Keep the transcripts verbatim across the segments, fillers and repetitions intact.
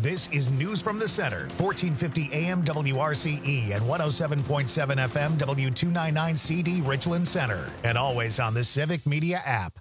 This is News from the Center, fourteen fifty A M W R C E and one oh seven point seven F M W two ninety-nine C D Richland Center, and always on the Civic Media app.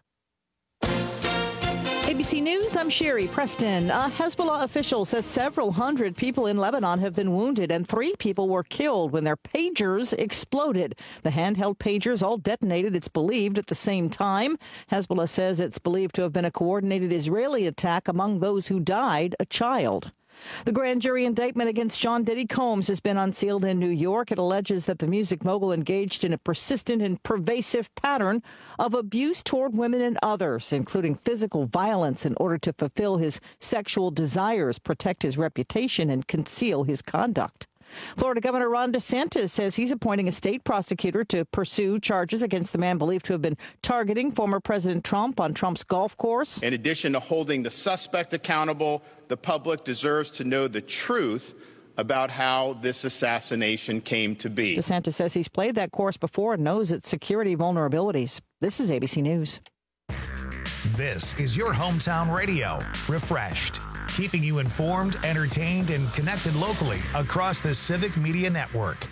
A B C News, I'm Sherry Preston. A Hezbollah official says several hundred people in Lebanon have been wounded and three people were killed when their pagers exploded. The handheld pagers all detonated, it's believed, at the same time. Hezbollah says it's believed to have been a coordinated Israeli attack. Among those who died, a child. The grand jury indictment against John Diddy Combs has been unsealed in New York. It alleges that the music mogul engaged in a persistent and pervasive pattern of abuse toward women and others, including physical violence, in order to fulfill his sexual desires, protect his reputation, and conceal his conduct. Florida Governor Ron DeSantis says he's appointing a state prosecutor to pursue charges against the man believed to have been targeting former President Trump on Trump's golf course. In addition to holding the suspect accountable, the public deserves to know the truth about how this assassination came to be. DeSantis says he's played that course before and knows its security vulnerabilities. This is A B C News. This is your hometown radio, Refreshed, keeping you informed, entertained, and connected locally across the Civic Media Network.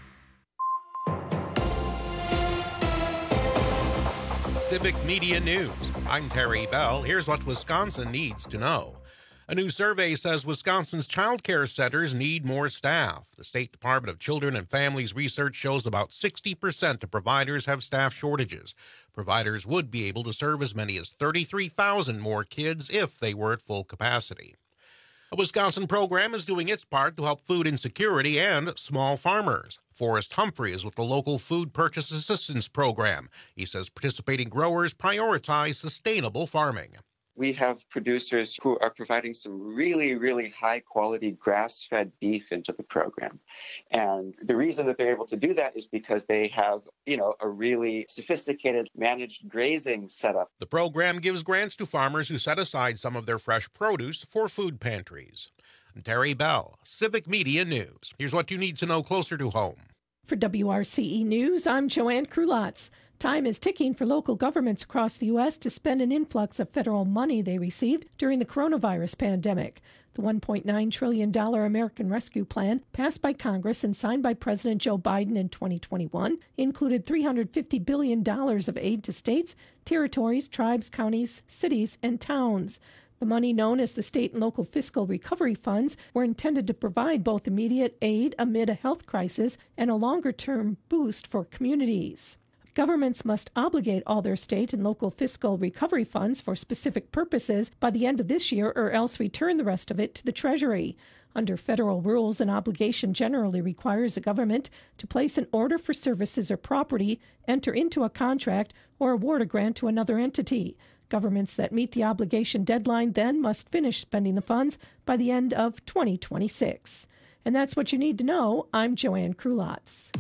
Civic Media News. I'm Terry Bell. Here's what Wisconsin needs to know. A new survey says Wisconsin's child care centers need more staff. The State Department of Children and Families research shows about sixty percent of providers have staff shortages. Providers would be able to serve as many as thirty-three thousand more kids if they were at full capacity. A Wisconsin program is doing its part to help food insecurity and small farmers. Forrest Humphrey is with the local Food Purchase Assistance Program. He says participating growers prioritize sustainable farming. We have producers who are providing some really, really high-quality grass-fed beef into the program. And the reason that they're able to do that is because they have, you know, a really sophisticated managed grazing setup. The program gives grants to farmers who set aside some of their fresh produce for food pantries. Terry Bell, Civic Media News. Here's what you need to know closer to home. For W R C E News, I'm Joanne Krulotz. Time is ticking for local governments across the U S to spend an influx of federal money they received during the coronavirus pandemic. The one point nine trillion dollars American Rescue Plan, passed by Congress and signed by President Joe Biden in twenty twenty-one, included three hundred fifty billion dollars of aid to states, territories, tribes, counties, cities, and towns. The money, known as the State and Local Fiscal Recovery Funds, were intended to provide both immediate aid amid a health crisis and a longer-term boost for communities. Governments must obligate all their state and local fiscal recovery funds for specific purposes by the end of this year, or else return the rest of it to the Treasury. Under federal rules, an obligation generally requires a government to place an order for services or property, enter into a contract, or award a grant to another entity. Governments that meet the obligation deadline then must finish spending the funds by the end of twenty twenty-six. And that's what you need to know. I'm Joanne Krulotz.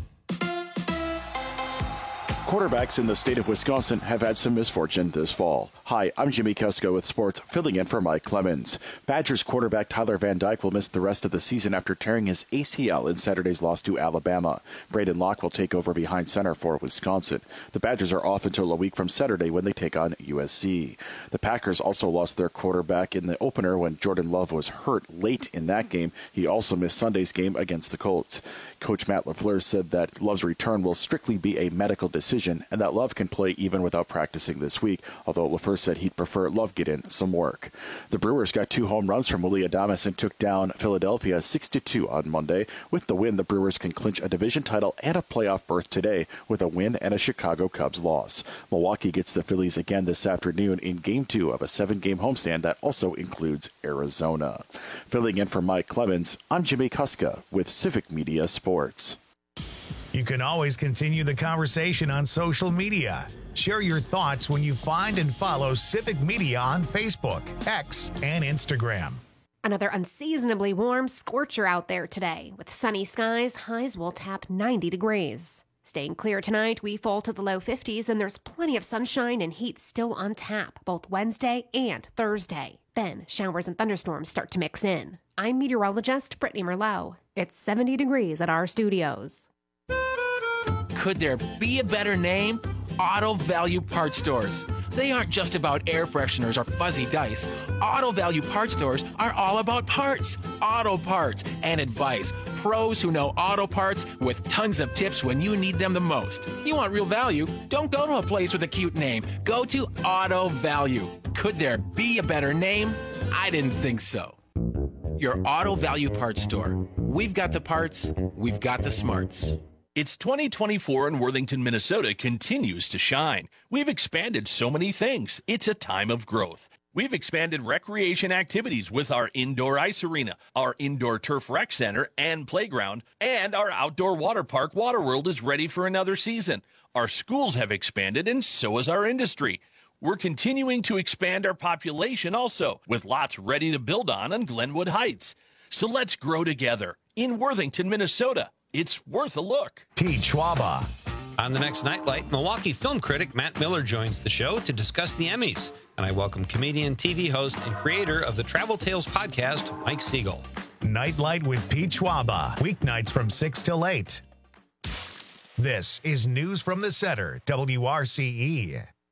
Quarterbacks in the state of Wisconsin have had some misfortune this fall. Hi, I'm Jimmy Kusko with sports, filling in for Mike Clemens. Badgers quarterback Tyler Van Dyke will miss the rest of the season after tearing his A C L in Saturday's loss to Alabama. Braden Locke will take over behind center for Wisconsin. The Badgers are off until a week from Saturday when they take on U S C. The Packers also lost their quarterback in the opener when Jordan Love was hurt late in that game. He also missed Sunday's game against the Colts. Coach Matt LaFleur said that Love's return will strictly be a medical decision and that Love can play even without practicing this week, although LaFleur said he'd prefer Love get in some work. The Brewers got two home runs from Willy Adames and took down Philadelphia six to two on Monday. With the win, the Brewers can clinch a division title and a playoff berth today with a win and a Chicago Cubs loss. Milwaukee gets the Phillies again this afternoon in Game two of a seven-game homestand that also includes Arizona. Filling in for Mike Clemens, I'm Jimmy Kuska with Civic Media Sports. You can always continue the conversation on social media. Share your thoughts when you find and follow Civic Media on Facebook, X, and Instagram. Another unseasonably warm scorcher out there today. With sunny skies, highs will tap ninety degrees. Staying clear tonight, we fall to the low fifties, and there's plenty of sunshine and heat still on tap, both Wednesday and Thursday. Then showers and thunderstorms start to mix in. I'm meteorologist Brittany Merlot. It's seventy degrees at our studios. Could there be a better name? Auto Value Parts Stores. They aren't just about air fresheners or fuzzy dice. Auto Value Parts stores are all about parts, auto parts, and advice. Pros who know auto parts with tons of tips when you need them the most. You want real value? Don't go to a place with a cute name. Go to Auto Value. Could there be a better name? I didn't think so. Your Auto Value Parts store. We've got the parts, we've got the smarts. It's twenty twenty-four and Worthington, Minnesota continues to shine. We've expanded so many things. It's a time of growth. We've expanded recreation activities with our indoor ice arena, our indoor turf rec center and playground, and our outdoor water park Waterworld is ready for another season. Our schools have expanded and so has our industry. We're continuing to expand our population also, with lots ready to build on on Glenwood Heights. So let's grow together in Worthington, Minnesota. It's worth a look. Pete Schwaba. On the next Nightlight, Milwaukee film critic Matt Miller joins the show to discuss the Emmys. And I welcome comedian, T V host, and creator of the Travel Tales podcast, Mike Siegel. Nightlight with Pete Schwaba. Weeknights from six till eight. This is News from the Center, W R C E.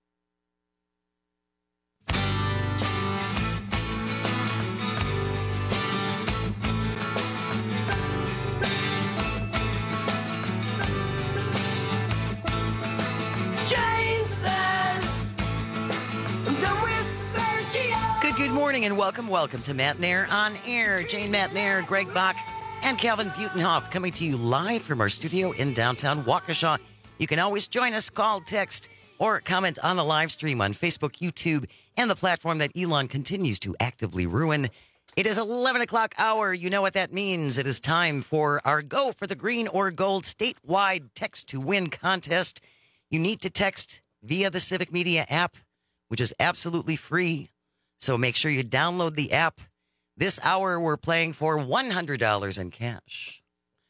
Good morning and welcome, welcome to Matt Nair on Air. Jane Matt Nair, Greg Bach, and Calvin Butenhoff coming to you live from our studio in downtown Waukesha. You can always join us, call, text, or comment on the live stream on Facebook, YouTube, and the platform that Elon continues to actively ruin. It is eleven o'clock hour. You know what that means. It is time for our Go for the Green or Gold statewide text to win contest. You need to text via the Civic Media app, which is absolutely free. So make sure you download the app. This hour, we're playing for one hundred dollars in cash.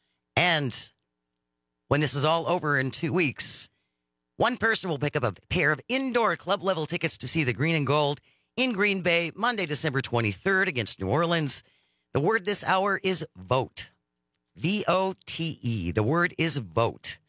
And when this is all over in two weeks, one person will pick up a pair of indoor club-level tickets to see the Green and Gold in Green Bay, Monday, December twenty-third against New Orleans. The word this hour is vote. V O T E. The word is vote.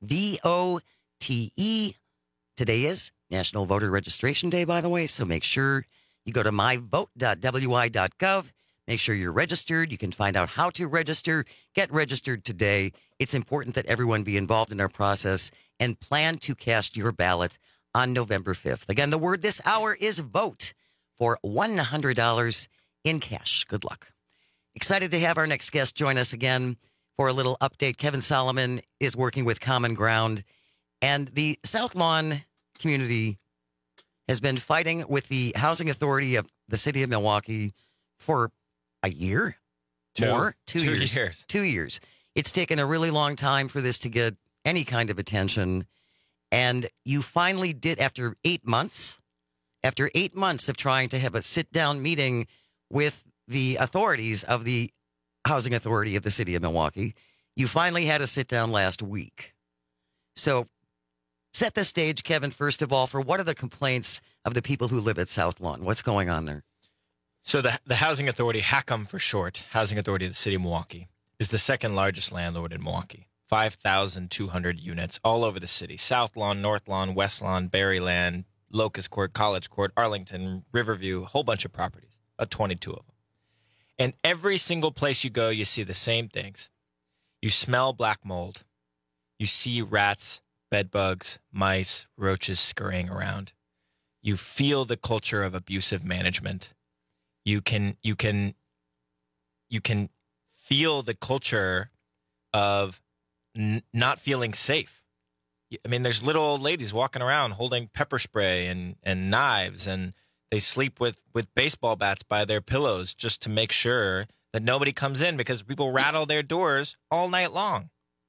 V O T E. Today is National Voter Registration Day, by the way, so make sure you go to my vote dot w i dot gov. Make sure you're registered. You can find out how to register. Get registered today. It's important that everyone be involved in our process and plan to cast your ballot on November fifth. Again, the word this hour is vote for one hundred dollars in cash. Good luck. Excited to have our next guest join us again for a little update. Kevin Solomon is working with Common Ground, and the South Lawn community has been fighting with the Housing Authority of the city of Milwaukee for a year? Two. More? Two, Two years. years. Two years. It's taken a really long time for this to get any kind of attention. And you finally did, after eight months, after eight months of trying to have a sit-down meeting with the authorities of the Housing Authority of the city of Milwaukee, you finally had a sit-down last week. So set the stage, Kevin, first of all, for what are the complaints of the people who live at South Lawn? What's going on there? So the the Housing Authority, HACM for short, Housing Authority of the City of Milwaukee, is the second largest landlord in Milwaukee. five thousand two hundred units all over the city. South Lawn, North Lawn, West Lawn, Berryland, Locust Court, College Court, Arlington, Riverview, a whole bunch of properties, about twenty-two of them. And every single place you go, you see the same things. You smell black mold. You see rats, bed bugs, mice, roaches scurrying around. You feel the culture of abusive management. You can you can you can feel the culture of n- not feeling safe. I mean, there's little old ladies walking around holding pepper spray and, and knives, and they sleep with, with baseball bats by their pillows just to make sure that nobody comes in because people rattle their doors all night long.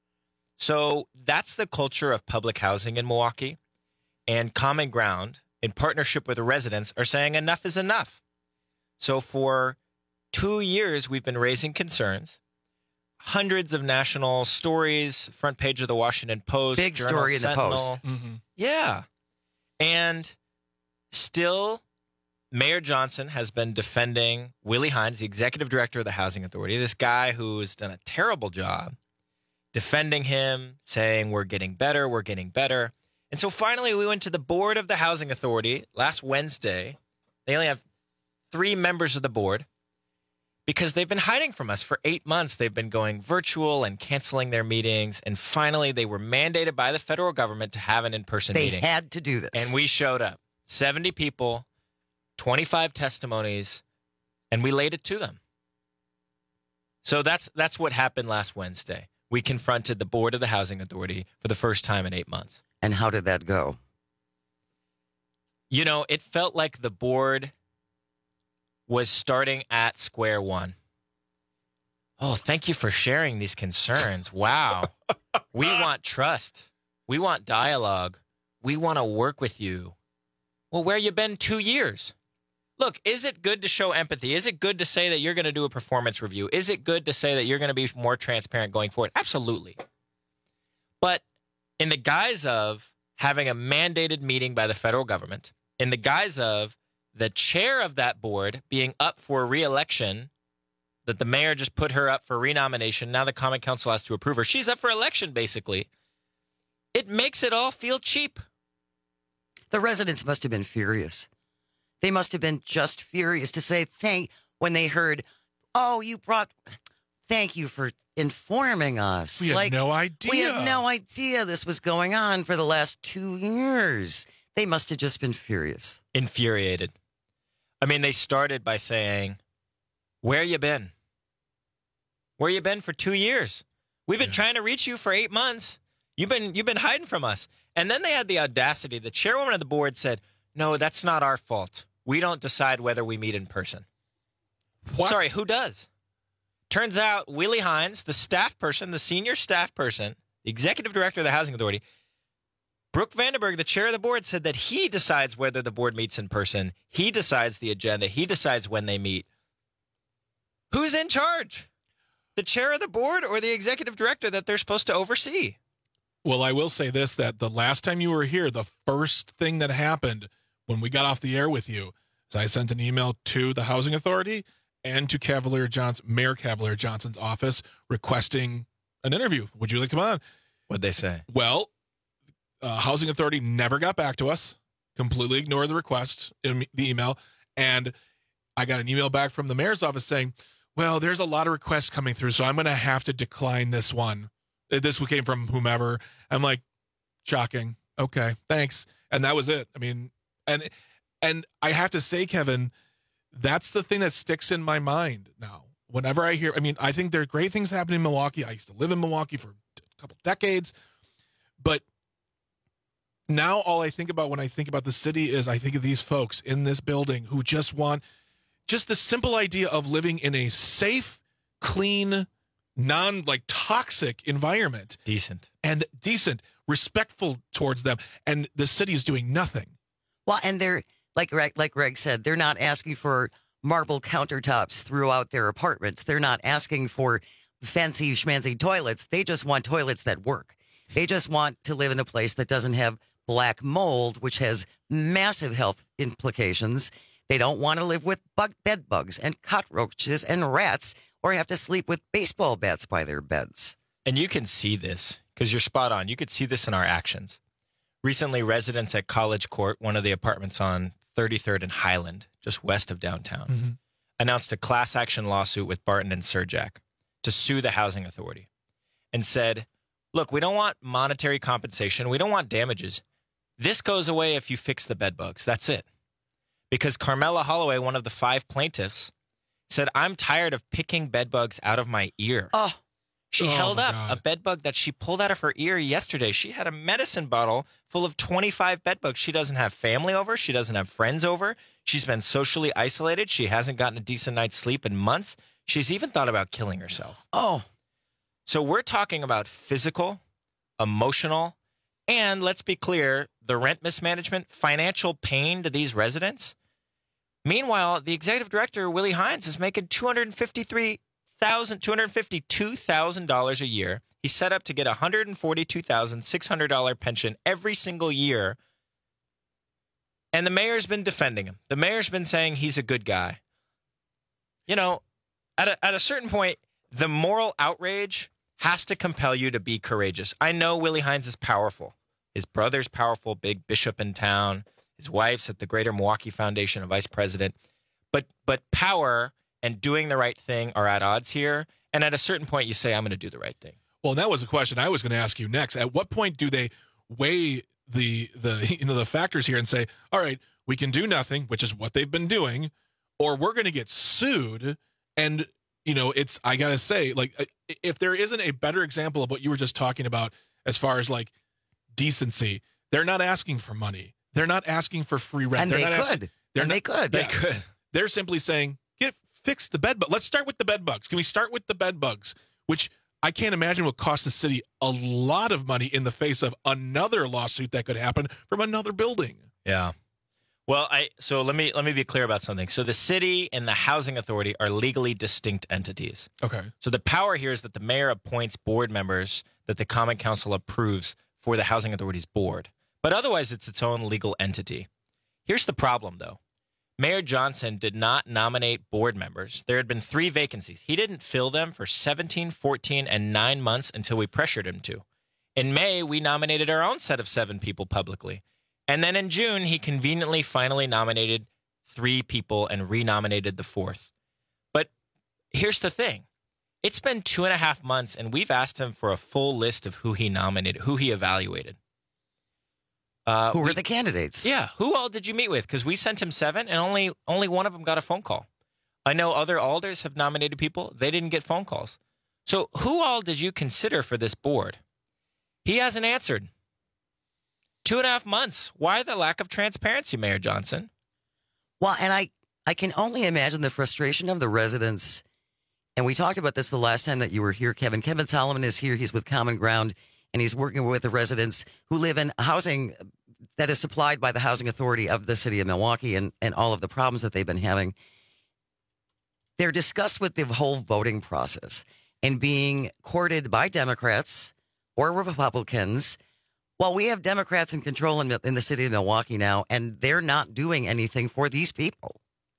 So that's the culture of public housing in Milwaukee. And Common Ground, in partnership with the residents, are saying enough is enough. So for two years, we've been raising concerns. Hundreds of national stories, front page of the Washington Post. Big Journal story in the Sentinel. Post. Mm-hmm. Yeah. And still, Mayor Johnson has been defending Willie Hines, the executive director of the Housing Authority, this guy who's done a terrible job, defending him, saying we're getting better, we're getting better. And so finally we went to the board of the Housing Authority last Wednesday. They only have three members of the board because they've been hiding from us for eight months. They've been going virtual and canceling their meetings. And finally they were mandated by the federal government to have an in-person They meeting. They had to do this. And we showed up. seventy people, twenty-five testimonies, and we laid it to them. So that's that's what happened last Wednesday. We confronted the board of the Housing Authority for the first time in eight months. And how did that go? You know, it felt like the board was starting at square one. Oh, thank you for sharing these concerns. Wow. We want trust. We want dialogue. We want to work with you. Well, where you been two years? Look, is it good to show empathy? Is it good to say that you're going to do a performance review? Is it good to say that you're going to be more transparent going forward? Absolutely. But in the guise of having a mandated meeting by the federal government, in the guise of the chair of that board being up for re-election, that the mayor just put her up for renomination, now the Common Council has to approve her. She's up for election, basically. It makes it all feel cheap. The residents must have been furious. They must have been just furious to say thank when they heard, oh, you brought, thank you for informing us. We had like, no idea. We had no idea this was going on for the last two years. They must have just been furious. Infuriated. I mean, they started by saying, where you been? Where you been for two years? We've been yeah. trying to reach you for eight months. You've been you've been hiding from us. And then they had the audacity. The chairwoman of the board said, no, that's not our fault. We don't decide whether we meet in person. What? Sorry, who does? Turns out Willie Hines, the staff person, the senior staff person, the executive director of the Housing Authority, Brooke Vandenberg, the chair of the board, said that he decides whether the board meets in person. He decides the agenda. He decides when they meet. Who's in charge? The chair of the board or the executive director that they're supposed to oversee? Well, I will say this, that the last time you were here, the first thing that happened when we got off the air with you is I sent an email to the Housing Authority and to Cavalier Johnson, Mayor Cavalier Johnson's office requesting an interview. Would you like to come on? What'd they say? Well, uh, Housing Authority never got back to us, completely ignored the request in the email. And I got an email back from the mayor's office saying, well, there's a lot of requests coming through, so I'm going to have to decline this one. This came from whomever. I'm like, shocking. Okay, thanks. And that was it. I mean, and and I have to say, Kevin, that's the thing that sticks in my mind now. Whenever I hear, I mean, I think there are great things happening in Milwaukee. I used to live in Milwaukee for a couple decades. But now all I think about when I think about the city is I think of these folks in this building who just want just the simple idea of living in a safe, clean, non like toxic environment. Decent. And decent, respectful towards them. And the city is doing nothing. Well, and they're, like, like Greg said, they're not asking for marble countertops throughout their apartments. They're not asking for fancy schmancy toilets. They just want toilets that work. They just want to live in a place that doesn't have black mold, which has massive health implications. They don't want to live with bug, bed bugs and cockroaches and rats, or have to sleep with baseball bats by their beds. And you can see this, because you're spot on. You could see this in our actions. Recently, residents at College Court, one of the apartments on thirty-third and Highland, just west of downtown, mm-hmm. announced a class action lawsuit with Barton and Surjack to sue the Housing Authority and said, look, we don't want monetary compensation. We don't want damages. This goes away if you fix the bed bugs. That's it. Because Carmela Holloway, one of the five plaintiffs, said, I'm tired of picking bed bugs out of my ear. Oh, She oh held up God. a bed bug that she pulled out of her ear yesterday. She had a medicine bottle full of twenty-five bed bugs. She doesn't have family over. She doesn't have friends over. She's been socially isolated. She hasn't gotten a decent night's sleep in months. She's even thought about killing herself. Oh. So we're talking about physical, emotional, and let's be clear, the rent mismanagement, financial pain to these residents. Meanwhile, the executive director, Willie Hines, is making two hundred fifty-three thousand dollars, two hundred fifty-two thousand dollars a year. He's set up to get a one hundred forty-two thousand six hundred dollars pension every single year. And the mayor's been defending him. The mayor's been saying he's a good guy. You know, at a, at a certain point, the moral outrage has to compel you to be courageous. I know Willie Hines is powerful. His brother's powerful, big bishop in town. His wife's at the Greater Milwaukee Foundation, a vice president. But but power and doing the right thing are at odds here. And at a certain point, you say, I'm going to do the right thing. Well, that was a question I was going to ask you next. At what point do they weigh the the you know the factors here and say, all right, we can do nothing, which is what they've been doing, or we're going to get sued? And, you know, it's, I got to say, like, if there isn't a better example of what you were just talking about as far as, like, decency, they're not asking for money. They're not asking for free rent. And they're they not could. Asking, they're and not, they could. They Yeah. could. They're simply saying, get fix the bed bugs. Let's start with the bed bugs. Can we start with the bed bugs, which I can't imagine will cost the city a lot of money in the face of another lawsuit that could happen from another building. Yeah. Well, I so let me let me be clear about something. So the city and the housing authority are legally distinct entities. Okay. So the power here is that the mayor appoints board members that the Common Council approves for the housing authority's board. But otherwise, it's its own legal entity. Here's the problem, though. Mayor Johnson did not nominate board members. There had been three vacancies. He didn't fill them for seventeen, fourteen, and nine months until we pressured him to. In May, we nominated our own set of seven people publicly. And then in June, he conveniently finally nominated three people and renominated the fourth. But here's the thing. It's been two and a half months, and we've asked him for a full list of who he nominated, who he evaluated. Uh, who were we, the candidates? Yeah. Who all did you meet with? Because we sent him seven, and only only one of them got a phone call. I know other alders have nominated people. They didn't get phone calls. So who all did you consider for this board? He hasn't answered. Two and a half months. Why the lack of transparency, Mayor Johnson? Well, and I, I can only imagine the frustration of the residents. And we talked about this the last time that you were here, Kevin. Kevin Solomon is here. He's with Common Ground, and he's working with the residents who live in housing that is supplied by the Housing Authority of the city of Milwaukee, and, and all of the problems that they've been having. They're discussed with the whole voting process and being courted by Democrats or Republicans. Well, we have Democrats in control in, in the city of Milwaukee now, and they're not doing anything for these people.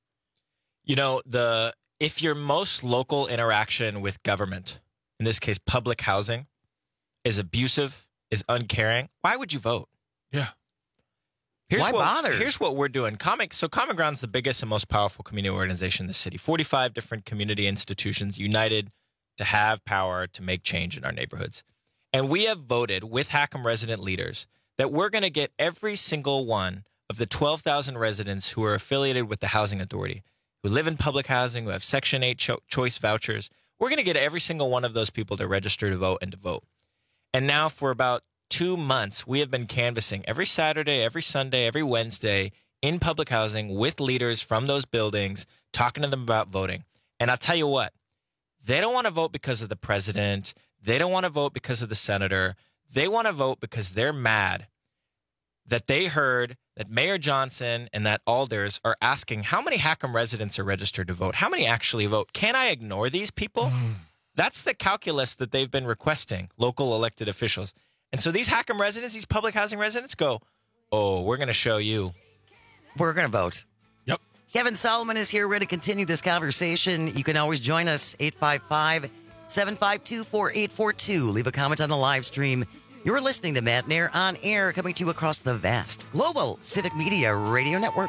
You know, the if your most local interaction with government, in this case public housing, is abusive, is uncaring, why would you vote? Yeah. Here's why what, bother? Here's what we're doing. Common, so Common Ground's the biggest and most powerful community organization in the city. forty-five different community institutions united to have power to make change in our neighborhoods. And we have voted with Hackham resident leaders that we're going to get every single one of the twelve thousand residents who are affiliated with the Housing Authority, who live in public housing, who have Section eight cho- choice vouchers. We're going to get every single one of those people to register to vote and to vote. And now for about two months, we have been canvassing every Saturday, every Sunday, every Wednesday in public housing with leaders from those buildings, talking to them about voting. And I'll tell you what, they don't want to vote because of the president. They don't want to vote because of the senator. They want to vote because they're mad that they heard that Mayor Johnson and that alders are asking how many Hackham residents are registered to vote, how many actually vote. Can I ignore these people? Mm. That's the calculus that they've been requesting, local elected officials. And so these Hackham residents, these public housing residents go, oh, we're going to show you. We're going to vote. Yep. Kevin Solomon is here. We're going to continue this conversation. You can always join us, eight five five, seven five two, four eight four two. Leave a comment on the live stream. You're listening to Matt Nair on air, coming to you across the vast global Civic Media Radio Network.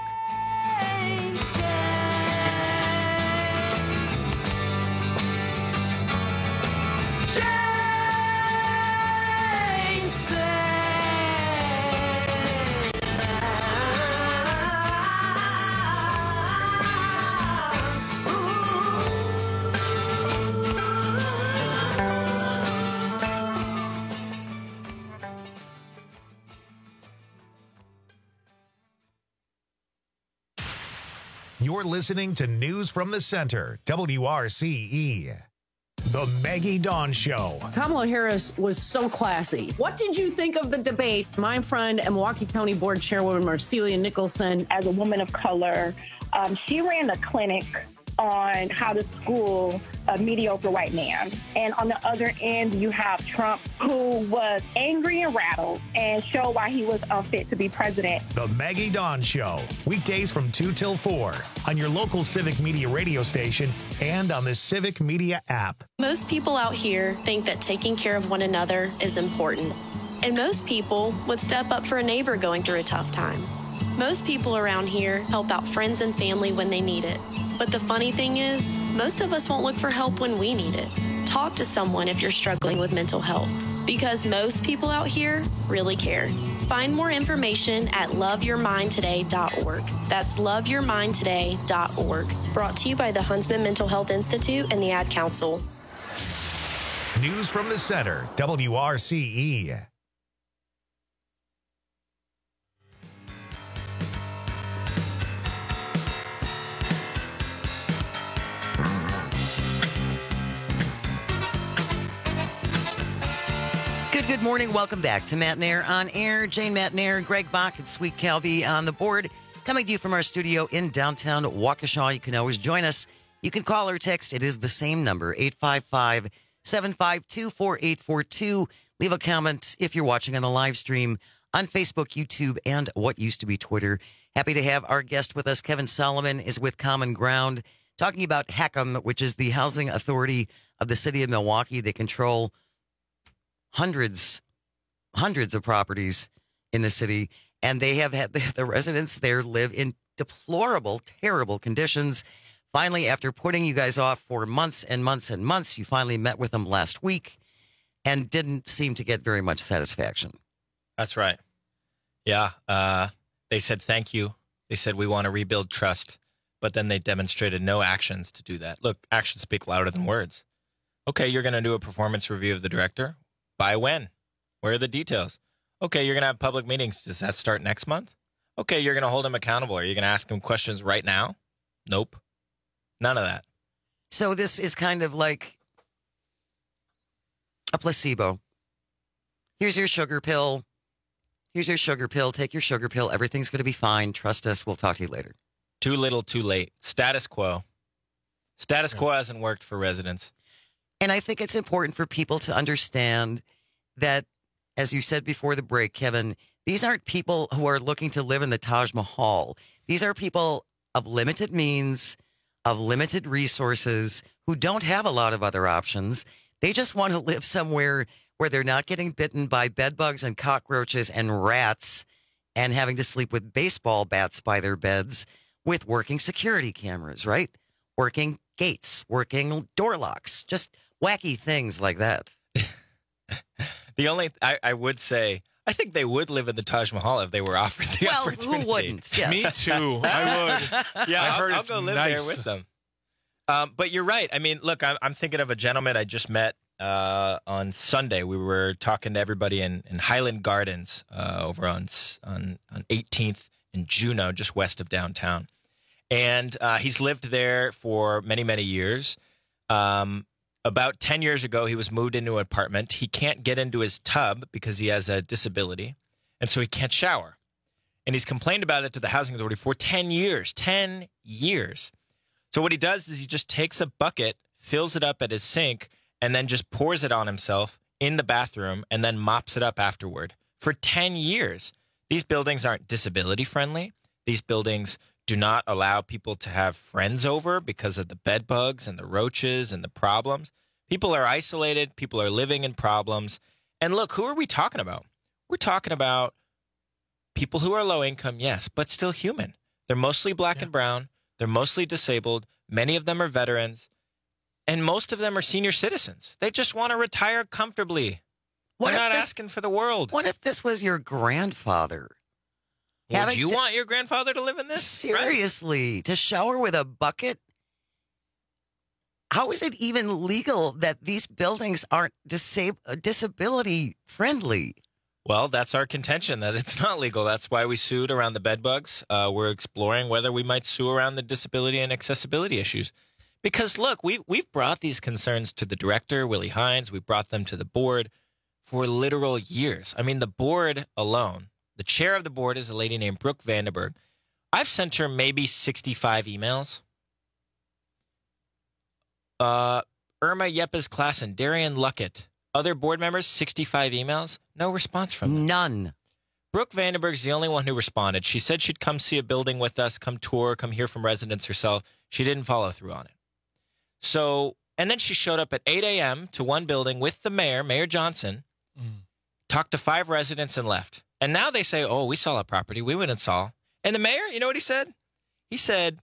You're listening to News from the Center, W R C E. The Maggie Dawn Show. Kamala Harris was so classy. What did you think of the debate? My friend and Milwaukee County Board Chairwoman Marcelia Nicholson. As a woman of color, um, she ran a clinic on how to school a mediocre white man. And on the other end, you have Trump, who was angry and rattled and showed why he was unfit to be president. The Maggie Dawn Show, weekdays from two till four on your local Civic Media radio station and on the Civic Media app. Most people out here think that taking care of one another is important. And most people would step up for a neighbor going through a tough time. Most people around here help out friends and family when they need it. But the funny thing is, most of us won't look for help when we need it. Talk to someone if you're struggling with mental health, because most people out here really care. Find more information at love your mind today dot org. That's love your mind today dot org. Brought to you by the Huntsman Mental Health Institute and the Ad Council. News from the Center, W R C E. Good, good morning. Welcome back to Matt Nair on Air. Jane Matt Nair, Greg Bach, and Sweet Calby on the board. Coming to you from our studio in downtown Waukesha. You can always join us. You can call or text. It is the same number, eight five five, seven five two, four eight four two. Leave a comment if you're watching on the live stream on Facebook, YouTube, and what used to be Twitter. Happy to have our guest with us. Kevin Solomon is with Common Ground, talking about HACM, which is the housing authority of the city of Milwaukee. They control hundreds, hundreds of properties in the city, and they have had the, the residents there live in deplorable, terrible conditions. Finally, after putting you guys off for months and months and months, you finally met with them last week and didn't seem to get very much satisfaction. That's right. Yeah. Uh, they said thank you. They said we want to rebuild trust, but then they demonstrated no actions to do that. Look, actions speak louder than words. Okay, you're going to do a performance review of the director. By when? Where are the details? Okay, you're going to have public meetings. Does that start next month? Okay, you're going to hold him accountable. Are you going to ask him questions right now? Nope. None of that. So this is kind of like a placebo. Here's your sugar pill. Here's your sugar pill. Take your sugar pill. Everything's going to be fine. Trust us. We'll talk to you later. Too little, too late. Status quo. Status quo hasn't worked for residents. And I think it's important for people to understand that, as you said before the break, Kevin, these aren't people who are looking to live in the Taj Mahal. These are people of limited means, of limited resources, who don't have a lot of other options. They just want to live somewhere where they're not getting bitten by bed bugs and cockroaches and rats and having to sleep with baseball bats by their beds, with working security cameras, right? Working gates, working door locks, just wacky things like that. The only, I, I would say, I think they would live in the Taj Mahal if they were offered the well, opportunity. Who wouldn't? Yes. Me too. I would. Yeah, I I'll, heard I'll it's go live nice. there with them. Um, but you're right. I mean, look, I'm, I'm thinking of a gentleman I just met uh, on Sunday. We were talking to everybody in, in Highland Gardens uh, over on, on on eighteenth in Juneau, just west of downtown. And uh, he's lived there for many, many years. Um, about ten years ago, he was moved into an apartment. He can't get into his tub because he has a disability, and so he can't shower. And he's complained about it to the Housing Authority for ten years. ten years. So what he does is he just takes a bucket, fills it up at his sink, and then just pours it on himself in the bathroom and then mops it up afterward. For ten years. These buildings aren't disability friendly. These buildings do not allow people to have friends over because of the bed bugs and the roaches and the problems. People are isolated. People are living in problems. And look, who are we talking about? We're talking about people who are low income, yes, but still human. They're mostly black yeah. and brown. They're mostly disabled. Many of them are veterans. And most of them are senior citizens. They just want to retire comfortably. What They're not this, asking for the world. What if this was your grandfather? Would you to, want your grandfather to live in this? Seriously, right? To shower with a bucket? How is it even legal that these buildings aren't disab- disability friendly? Well, that's our contention, that it's not legal. That's why we sued around the bed bugs. Uh, we're exploring whether we might sue around the disability and accessibility issues. Because, look, we, we've brought these concerns to the director, Willie Hines. We brought them to the board for literal years. I mean, the board alone, the chair of the board is a lady named Brooke Vandenberg. I've sent her maybe sixty-five emails. Uh, Irma Yepes-Klassen, Darian Luckett, other board members, sixty-five emails. No response from them. None. Brooke Vandenberg's the only one who responded. She said she'd come see a building with us, come tour, come hear from residents herself. She didn't follow through on it. So, and then she showed up at eight a.m. to one building with the mayor, Mayor Johnson, mm. talked to five residents and left. And now they say, oh, we saw a property. We went and saw. And the mayor, you know what he said? He said,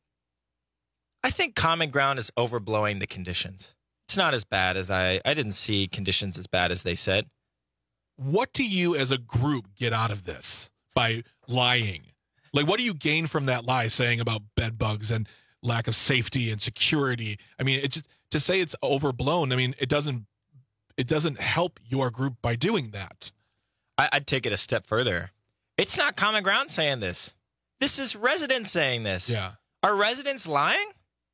I think Common Ground is overblowing the conditions. It's not as bad as I, I didn't see conditions as bad as they said. What do you as a group get out of this by lying? Like, what do you gain from that lie saying about bed bugs and lack of safety and security? I mean, it's just, to say it's overblown, I mean, it doesn't it doesn't help your group by doing that. I, I'd take it a step further. It's not Common Ground saying this. This is residents saying this. Yeah. Are residents lying?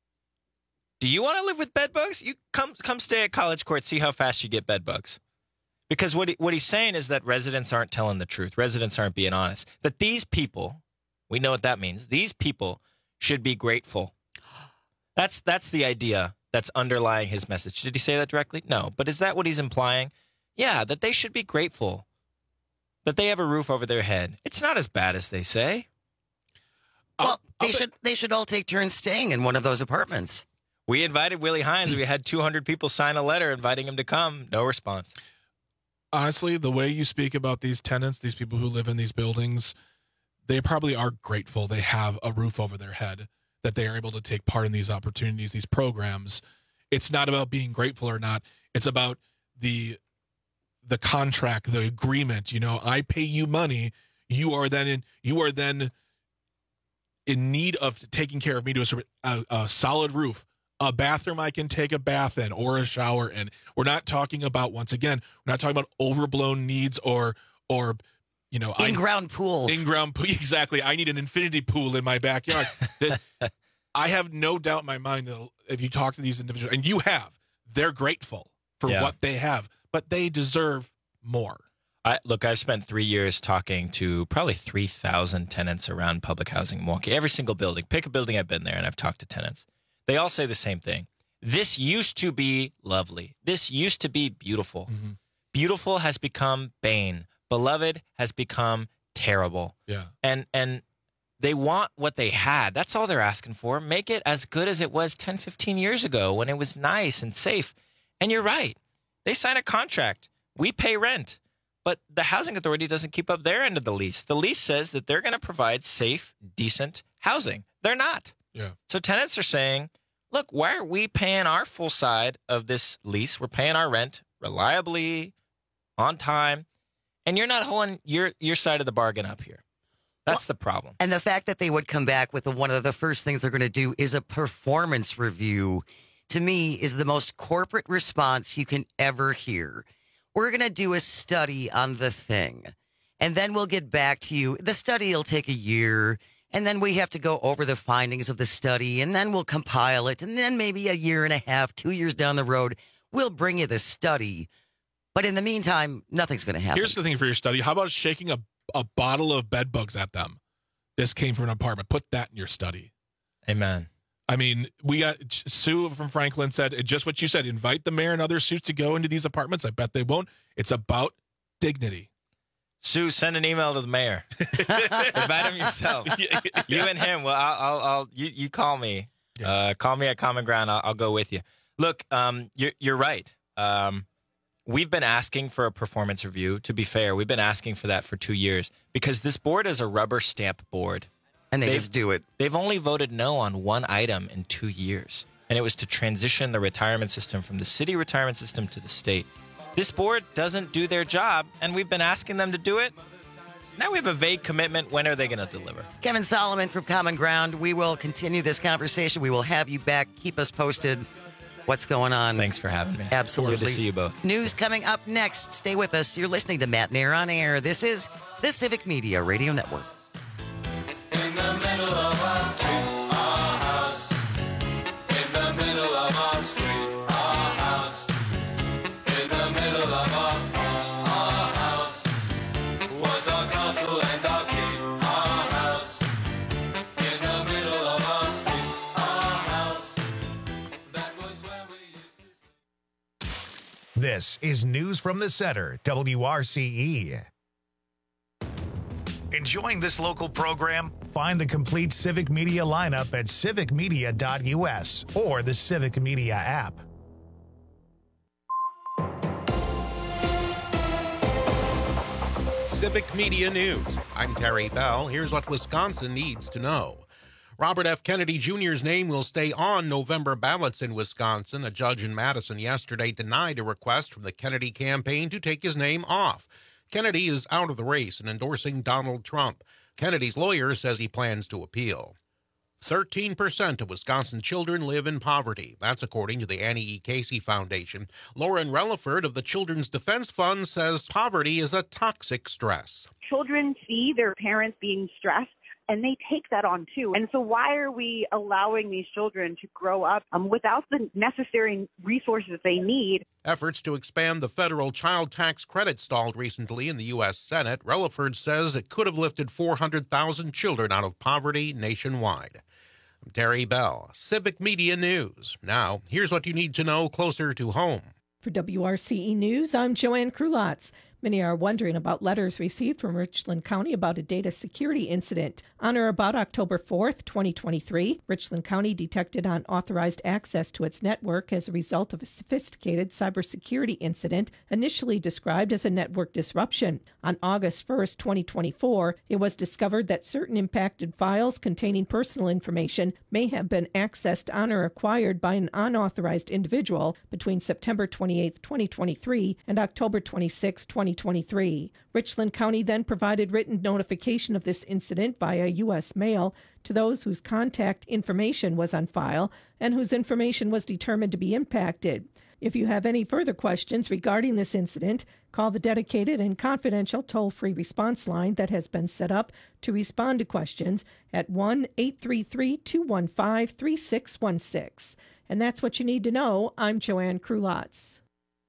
Do you want to live with bed bugs? You come come stay at College Court, see how fast you get bed bugs. Because what he, what he's saying is that residents aren't telling the truth. Residents aren't being honest. That these people, we know what that means. These people should be grateful. That's that's the idea that's underlying his message. Did he say that directly? No. But is that what he's implying? Yeah, that they should be grateful. That they have a roof over their head. It's not as bad as they say. Well, they should they should all take turns staying in one of those apartments. We invited Willie Hines. We had two hundred people sign a letter inviting him to come. No response. Honestly, the way you speak about these tenants, these people who live in these buildings, they probably are grateful they have a roof over their head, that they are able to take part in these opportunities, these programs. It's not about being grateful or not. It's about the the contract, the agreement. You know, I pay you money. You are then in. You are then in need of taking care of me to a, a, a solid roof, a bathroom I can take a bath in or a shower in. We're not talking about, once again, we're not talking about overblown needs or or. You know, in-ground pools. In-ground pool, exactly. I need an infinity pool in my backyard. I have no doubt in my mind that if you talk to these individuals, and you have, they're grateful for Yeah. what they have, but they deserve more. I, look, I've spent three years talking to probably three thousand tenants around public housing in Milwaukee. Every single building. Pick a building, I've been there, and I've talked to tenants. They all say the same thing. This used to be lovely. This used to be beautiful. Mm-hmm. Beautiful has become bane. Beloved has become terrible. Yeah. And and they want what they had. That's all they're asking for. Make it as good as it was ten, fifteen years ago when it was nice and safe. And you're right. They sign a contract. We pay rent. But the housing authority doesn't keep up their end of the lease. The lease says that they're going to provide safe, decent housing. They're not. Yeah. So tenants are saying, look, why are we paying our full side of this lease? We're paying our rent reliably, on time. And you're not holding your, your side of the bargain up here. That's the problem. And the fact that they would come back with the, one of the first things they're going to do is a performance review, to me, is the most corporate response you can ever hear. We're going to do a study on the thing, and then we'll get back to you. The study will take a year, and then we have to go over the findings of the study, and then we'll compile it, and then maybe a year and a half, two years down the road, we'll bring you the study. But in the meantime, nothing's going to happen. Here's the thing for your study. How about shaking a, a bottle of bed bugs at them? This came from an apartment. Put that in your study. Amen. I mean, we got Sue from Franklin said just what you said. Invite the mayor and other suits to go into these apartments. I bet they won't. It's about dignity. Sue, send an email to the mayor. Invite him yourself. You and him. Well, I'll, I'll, I'll you, you call me. Yeah. Uh, call me at Common Ground. I'll, I'll go with you. Look, um, you're, you're right. Um, We've been asking for a performance review. To be fair, we've been asking for that for two years because this board is a rubber stamp board. And they they've, just do it. They've only voted no on one item in two years. And it was to transition the retirement system from the city retirement system to the state. This board doesn't do their job, and we've been asking them to do it. Now we have a vague commitment. When are they going to deliver? Kevin Solomon from Common Ground. We will continue this conversation. We will have you back. Keep us posted. What's going on? Thanks for having me. Absolutely. Good to see you both. News coming up next. Stay with us. You're listening to Matt Nair on Air. This is the Civic Media Radio Network. In the middle of our street, our house. In the middle of our street, our house. In the middle of our, our house was our castle and our king, our house. In the middle of our street, our house. That was where we used to sleep. This is News from the Center, W R C E. Enjoying this local program? Find the complete Civic Media lineup at civic media dot U S or the Civic Media app. Civic Media News. I'm Terry Bell. Here's what Wisconsin needs to know. Robert F. Kennedy Junior's name will stay on November ballots in Wisconsin. A judge in Madison yesterday denied a request from the Kennedy campaign to take his name off. Kennedy is out of the race and endorsing Donald Trump. Kennedy's lawyer says he plans to appeal. thirteen percent of Wisconsin children live in poverty. That's according to the Annie E. Casey Foundation. Lauren Relaford of the Children's Defense Fund says poverty is a toxic stress. Children see their parents being stressed, and they take that on too. And so why are we allowing these children to grow up um, without the necessary resources they need? Efforts to expand the federal child tax credit stalled recently in the U S Senate. Relaford says it could have lifted four hundred thousand children out of poverty nationwide. I'm Terry Bell, Civic Media News. Now, here's what you need to know closer to home. For W R C E News, I'm Joanne Krulotz. Many are wondering about letters received from Richland County about a data security incident. On or about October fourth, twenty twenty-three, Richland County detected unauthorized access to its network as a result of a sophisticated cybersecurity incident initially described as a network disruption. On August first, twenty twenty-four, it was discovered that certain impacted files containing personal information may have been accessed on or acquired by an unauthorized individual between September twenty-eighth, twenty twenty-three and October twenty-sixth, twenty twenty-three. Richland County then provided written notification of this incident via U S mail to those whose contact information was on file and whose information was determined to be impacted. If you have any further questions regarding this incident, call the dedicated and confidential toll-free response line that has been set up to respond to questions at one eight three three, two one five, three six one six. And that's what you need to know. I'm Joanne Krulotz.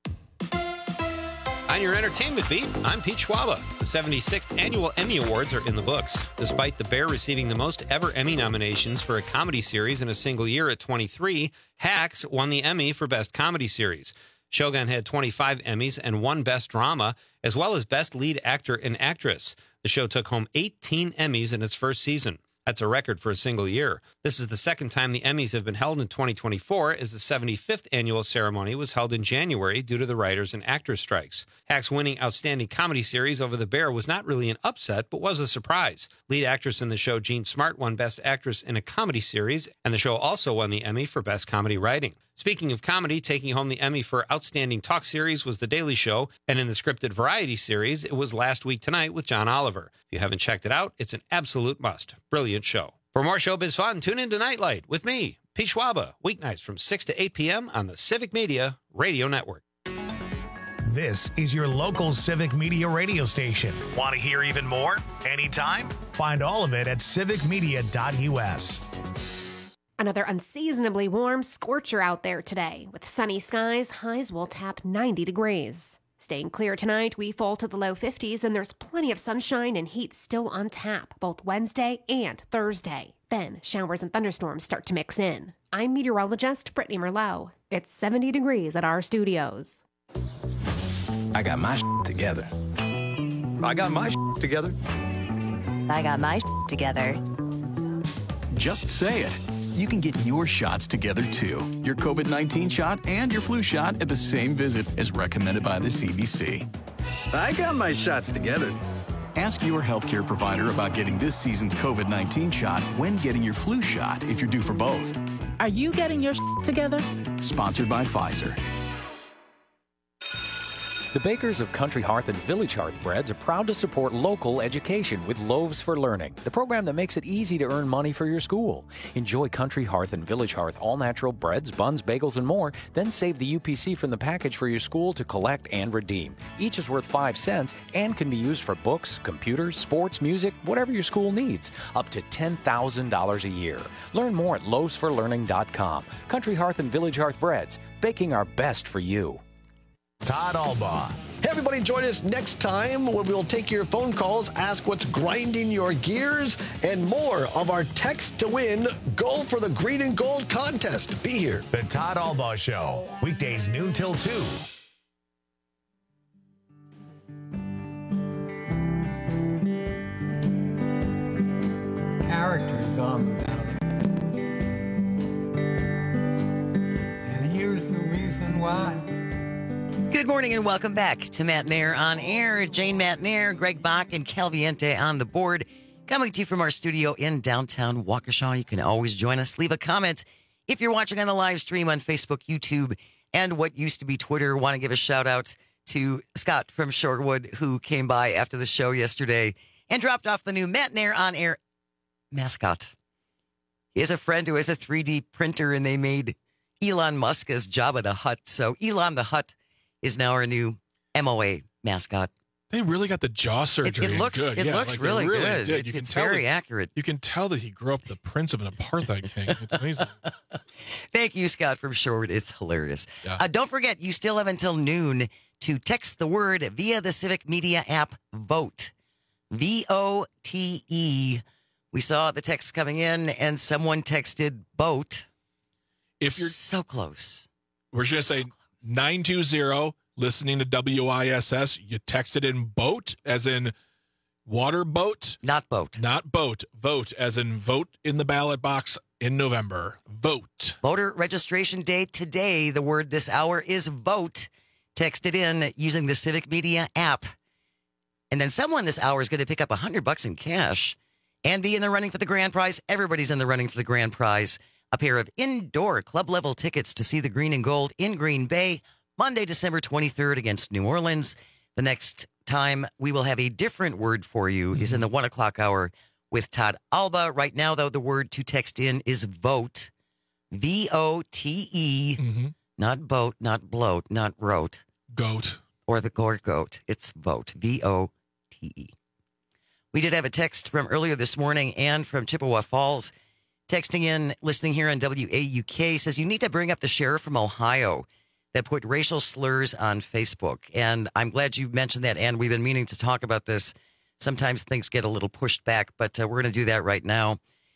On your entertainment beat, I'm Pete Schwaba. The seventy-sixth Annual Emmy Awards are in the books. Despite The Bear receiving the most ever Emmy nominations for a comedy series in a single year at twenty-three, Hacks won the Emmy for Best Comedy Series. Shogun had twenty-five Emmys and one Best Drama, as well as Best Lead Actor and Actress. The show took home eighteen Emmys in its first season. That's a record for a single year. This is the second time the Emmys have been held in twenty twenty-four, as the seventy-fifth annual ceremony was held in January due to the writers' and actors' strikes. Hacks winning Outstanding Comedy Series over The Bear was not really an upset, but was a surprise. Lead actress in the show, Jean Smart, won Best Actress in a Comedy Series, and the show also won the Emmy for Best Comedy Writing. Speaking of comedy, taking home the Emmy for Outstanding Talk Series was The Daily Show, and in the scripted variety series, it was Last Week Tonight with John Oliver. If you haven't checked it out, it's an absolute must. Brilliant show. For more showbiz fun, tune in to Nightlight with me, Pete Schwaba, weeknights from six to eight p.m. on the Civic Media Radio Network. This is your local Civic Media radio station. Want to hear even more? Anytime? Find all of it at civic media dot u s. Another unseasonably warm scorcher out there today. With sunny skies, highs will tap ninety degrees. Staying clear tonight, we fall to the low fifties, and there's plenty of sunshine and heat still on tap, both Wednesday and Thursday. Then showers and thunderstorms start to mix in. I'm meteorologist Brittany Merlot. It's seventy degrees at our studios. I got my shit together. I got my shit together. I got my shit together. Just say it. You can get your shots together, too. Your COVID nineteen shot and your flu shot at the same visit as recommended by the C D C. I got my shots together. Ask your healthcare provider about getting this season's COVID nineteen shot when getting your flu shot if you're due for both. Are you getting your shit together? Sponsored by Pfizer. The bakers of Country Hearth and Village Hearth Breads are proud to support local education with Loaves for Learning, the program that makes it easy to earn money for your school. Enjoy Country Hearth and Village Hearth all-natural breads, buns, bagels, and more, then save the U P C from the package for your school to collect and redeem. Each is worth five cents and can be used for books, computers, sports, music, whatever your school needs, up to ten thousand dollars a year. Learn more at loaves for learning dot com. Country Hearth and Village Hearth Breads, baking our best for you. Todd Albaugh. Hey, everybody, join us next time when we'll take your phone calls, ask what's grinding your gears, and more of our text to win Go for the Green and Gold contest. Be here. The Todd Albaugh Show, weekdays noon till two. Characters on the ballot. And here's the reason why. Good morning and welcome back to Matt Nair on Air. Jane Matt Nair, Greg Bach, and Calviente on the board. Coming to you from our studio in downtown Waukesha. You can always join us. Leave a comment if you're watching on the live stream on Facebook, YouTube, and what used to be Twitter. Want to give a shout out to Scott from Shorewood, who came by after the show yesterday and dropped off the new Matt Nair on Air mascot. He has a friend who has a three D printer, and they made Elon Musk as Jabba the Hutt. So Elon the Hutt is now our new M O A mascot. They really got the jaw surgery. It, it looks, good. it yeah, looks like really, really good. Did. It, You can it's tell very that, accurate. You can tell that he grew up the prince of an apartheid king. It's amazing. Thank you, Scott from Shorewood. It's hilarious. Yeah. Uh, don't forget, you still have until noon to text the word via the Civic Media app, VOTE. V O T E. We saw the text coming in, and someone texted boat. If you're so close. We're just going to So say nine two zero, listening to W I S S. You texted in boat, as in water boat. Not boat. Not boat. Vote, as in vote in the ballot box in November. Vote. Voter registration day today. The word this hour is vote. Text it in using the Civic Media app. And then someone this hour is going to pick up one hundred bucks in cash and be in the running for the grand prize. Everybody's in the running for the grand prize. A pair of indoor club-level tickets to see the Green and Gold in Green Bay, Monday, December twenty-third against New Orleans. The next time we will have a different word for you mm-hmm. is in the one o'clock hour with Todd Alba. Right now, though, the word to text in is vote. V O T E. Mm-hmm. Not boat, not bloat, not rote. Goat. Or the gore goat. It's vote. V O T E. We did have a text from earlier this morning and from Chippewa Falls. Texting in, listening here on W A U K, says you need to bring up the sheriff from Ohio that put racial slurs on Facebook. And I'm glad you mentioned that, and we've been meaning to talk about this. Sometimes things get a little pushed back, but uh, we're going to do that right now.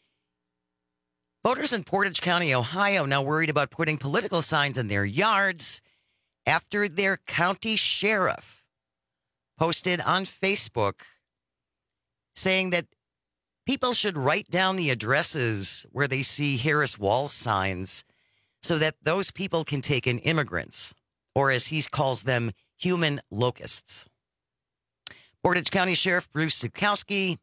Voters in Portage County, Ohio, now worried about putting political signs in their yards after their county sheriff posted on Facebook saying that people should write down the addresses where they see Harris Wall signs so that those people can take in immigrants, or as he calls them, human locusts. Portage County Sheriff Bruce Zukowski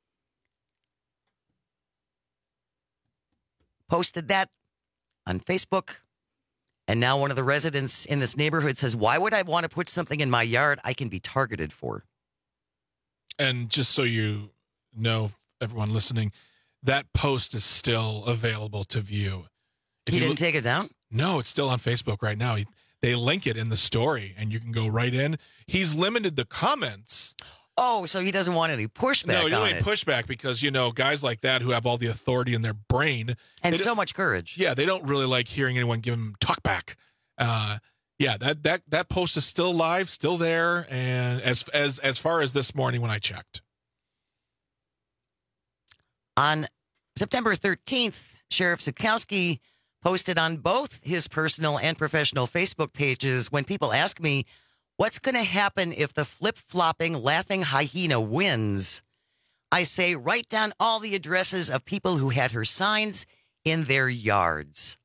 posted that on Facebook. And now one of the residents in this neighborhood says, why would I want to put something in my yard I can be targeted for? And just so you know, everyone listening, that post is still available to view. If He you didn't look, take it down? No, it's still on Facebook right now. He, they link it in the story, and you can go right in. He's limited the comments. Oh, so he doesn't want any pushback No, you on ain't it. pushback because, you know, guys like that who have all the authority in their brain. And they so don't- much courage. Yeah, they don't really like hearing anyone give them talk back. Uh, yeah, that, that, that post is still live, still there, and as as as far as this morning when I checked. On September thirteenth, Sheriff Zukowski posted on both his personal and professional Facebook pages when people ask me, what's going to happen if the flip-flopping laughing hyena wins? I say, write down all the addresses of people who had her signs in their yards.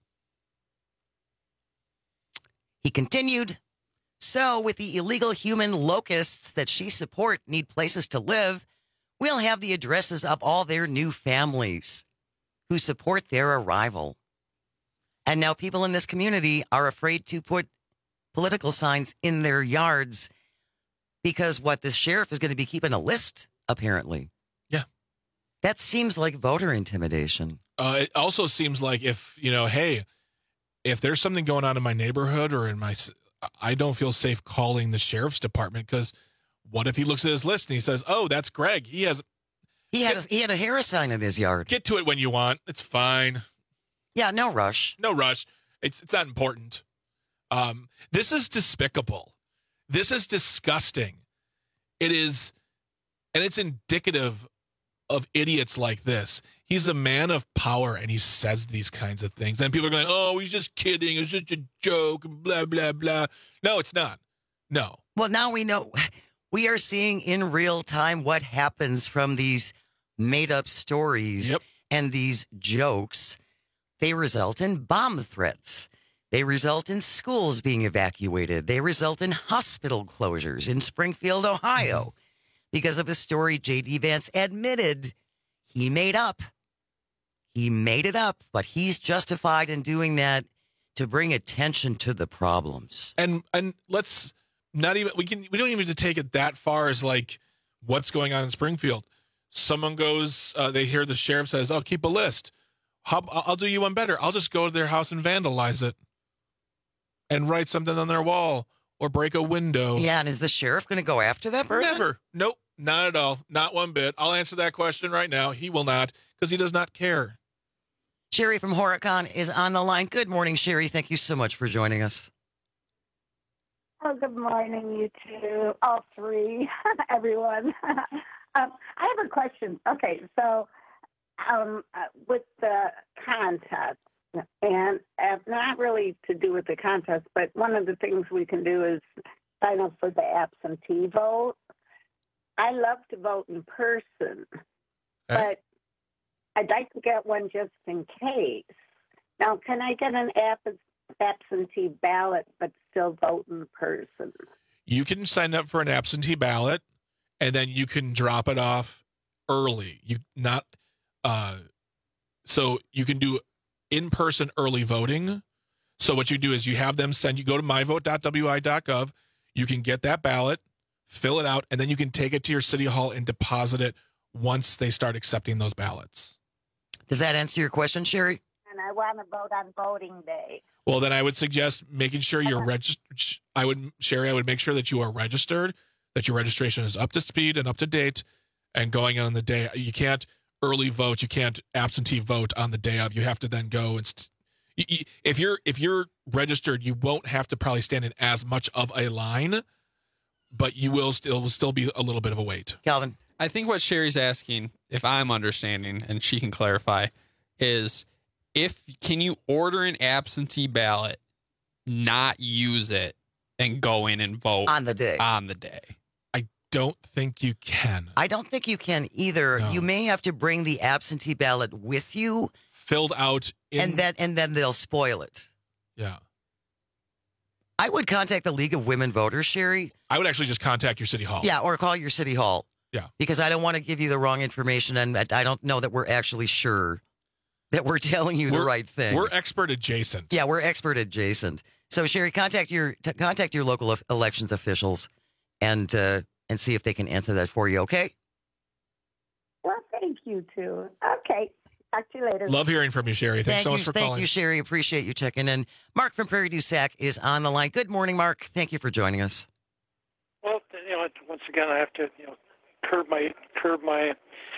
He continued, so with the illegal human locusts that she support need places to live, we'll have the addresses of all their new families who support their arrival. And now people in this community are afraid to put political signs in their yards because what this sheriff is going to be keeping a list, apparently. Yeah. That seems like voter intimidation. Uh, it also seems like if, you know, hey, if there's something going on in my neighborhood or in my, I don't feel safe calling the sheriff's department because what if he looks at his list and he says, oh, that's Greg. He has. He had, a, he had a Harris sign in his yard. Get to it when you want. It's fine. Yeah, no rush. No rush. It's it's not important. Um, this is despicable. This is disgusting. It is, and it's indicative of idiots like this. He's a man of power, and he says these kinds of things. And people are going, oh, he's just kidding. It's just a joke, blah, blah, blah. No, it's not. No. Well, now we know. We are seeing in real time what happens from these made-up stories Yep. and these jokes. They result in bomb threats. They result in schools being evacuated. They result in hospital closures in Springfield, Ohio, because of a story J D. Vance admitted he made up. He made it up, but he's justified in doing that to bring attention to the problems. And and let's not even we can we don't even have to take it that far as like what's going on in Springfield. Someone goes, uh, they hear the sheriff says, "Oh, keep a list. How, I'll do you one better. I'll just go to their house and vandalize it, and write something on their wall or break a window." Yeah, and is the sheriff going to go after that person? Never. Nope. Not at all. Not one bit. I'll answer that question right now. He will not, because he does not care. Sherry from Horicon is on the line. Good morning, Sherry. Thank you so much for joining us. Oh, good morning, you two, all three, everyone. um, I have a question. Okay, so um, uh, with the contest, and uh, not really to do with the contest, but one of the things we can do is sign up for the absentee vote. I love to vote in person, but I'd like to get one just in case. Now, can I get an ab- absentee ballot but still vote in person? You can sign up for an absentee ballot, and then you can drop it off early. You not uh, so you can do in-person early voting. So what you do is you have them send you go to my vote dot w i dot gov. You can get that ballot, fill it out, and then you can take it to your city hall and deposit it once they start accepting those ballots. Does that answer your question, Sherry? And I want to vote on voting day. Well, then I would suggest making sure you're registered. I would, Sherry, I would make sure that you are registered, that your registration is up to speed and up to date, and going on the day. You can't early vote. You can't absentee vote on the day of. You have to then go and. St- if you're if you're registered, you won't have to probably stand in as much of a line, but you will still will still be a little bit of a wait. Calvin, I think what Sherry's asking, if I'm understanding, and she can clarify, is if can you order an absentee ballot, not use it, and go in and vote on the day? On the day. I don't think you can. I don't think you can either. No. You may have to bring the absentee ballot with you, filled out, in... and then and then they'll spoil it. Yeah. I would contact the League of Women Voters, Sherry. I would actually just contact your city hall. Yeah, or call your city hall. Yeah. Because I don't want to give you the wrong information, and I don't know that we're actually sure that we're telling you we're, the right thing. We're expert adjacent. Yeah, we're expert adjacent. So, Sherry, contact your t- contact your local of elections officials, and uh, and see if they can answer that for you. Okay. Well, thank you too. Okay. Talk to you later. Love hearing from you, Sherry. Thanks thank so you, much for thank calling. Thank you, Sherry. Appreciate you checking in. Mark from Prairie du Sac is on the line. Good morning, Mark. Thank you for joining us. Well, you know, once again, I have to, you know, curb my curb my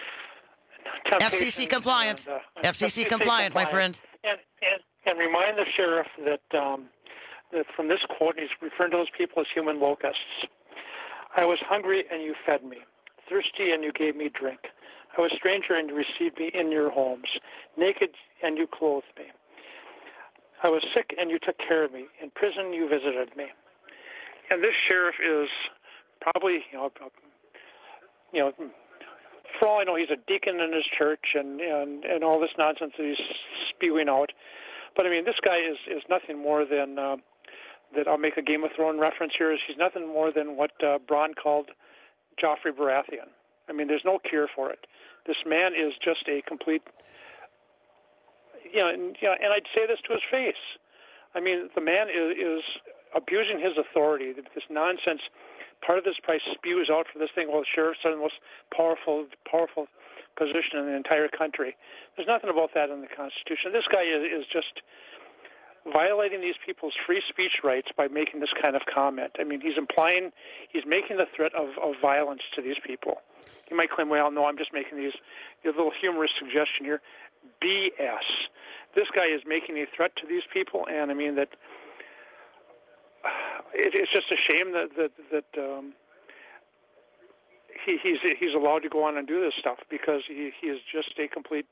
F C C compliant. And, uh, F C C compliant, my friend. And, and and remind the sheriff that um, that from this quote, he's referring to those people as human locusts. I was hungry and you fed me, thirsty and you gave me drink. I was a stranger and you received me in your homes, naked and you clothed me. I was sick and you took care of me. In prison you visited me. And this sheriff is probably, you know, you know, for all I know, he's a deacon in his church and, and, and all this nonsense that he's spewing out. But I mean, this guy is, is nothing more than, uh, that I'll make a Game of Thrones reference here, is he's nothing more than what uh, Bronn called Joffrey Baratheon. I mean, there's no cure for it. This man is just a complete, you know, and, you know, and I'd say this to his face. I mean, the man is, is abusing his authority. This nonsense, part of this price spews out for this thing, well, the sheriff's the most powerful, powerful position in the entire country. There's nothing about that in the Constitution. This guy is, is just violating these people's free speech rights by making this kind of comment. I mean, he's implying, he's making the threat of, of violence to these people. You might claim, well, no, I'm just making these, a little humorous suggestion here. B S. This guy is making a threat to these people, and I mean that it, it's just a shame that that, that um, he, he's he's allowed to go on and do this stuff, because he, he is just a complete,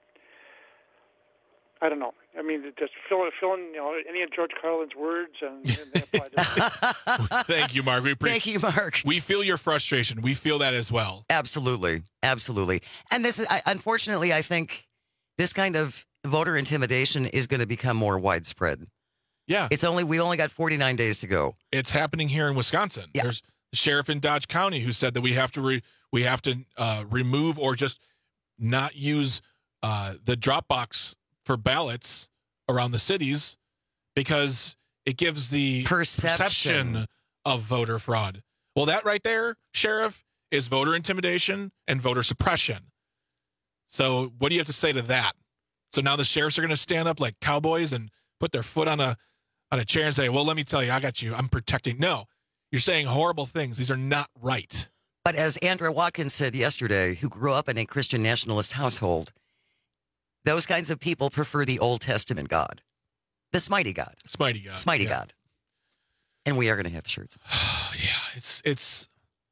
I don't know. I mean, just fill, fill in, you know, any of George Carlin's words, and, and they apply to Thank you, Mark. We appreciate. Thank you, Mark. We feel your frustration. We feel that as well. Absolutely, absolutely. And this is, I, unfortunately, I think this kind of voter intimidation is going to become more widespread. Yeah. It's only we only got forty-nine days to go. It's happening here in Wisconsin. Yeah. There's the sheriff in Dodge County who said that we have to re, we have to uh, remove or just not use uh, the drop box for ballots around the cities because it gives the Perception. perception of voter fraud. Well, that right there, Sheriff, is voter intimidation and voter suppression. So what do you have to say to that? So now the sheriffs are going to stand up like cowboys and put their foot on a on a chair and say, well, let me tell you, I got you. I'm protecting. No, you're saying horrible things. These are not right. But as Andrea Watkins said yesterday, who grew up in a Christian nationalist household, those kinds of people prefer the Old Testament God, the Smitey God. Smitey God. Smitey yeah. God. And we are going to have shirts. yeah, it's it's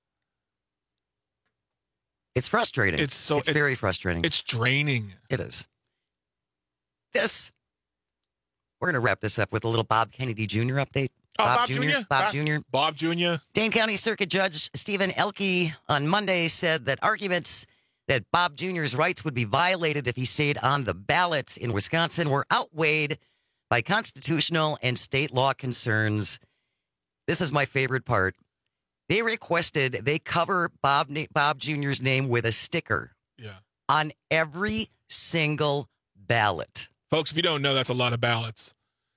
It's frustrating. It's so it's, it's very frustrating. It's draining. It is. This, we're going to wrap this up with a little Bob Kennedy Junior update. Oh, Bob, Bob Junior Junior Bob Bob- Junior Bob Junior Dane County Circuit Judge Stephen Elke on Monday said that arguments that Bob Junior's rights would be violated if he stayed on the ballot in Wisconsin were outweighed by constitutional and state law concerns. This is my favorite part. They requested they cover Bob Bob Junior's name with a sticker Yeah. on every single ballot. Folks, if you don't know, that's a lot of ballots.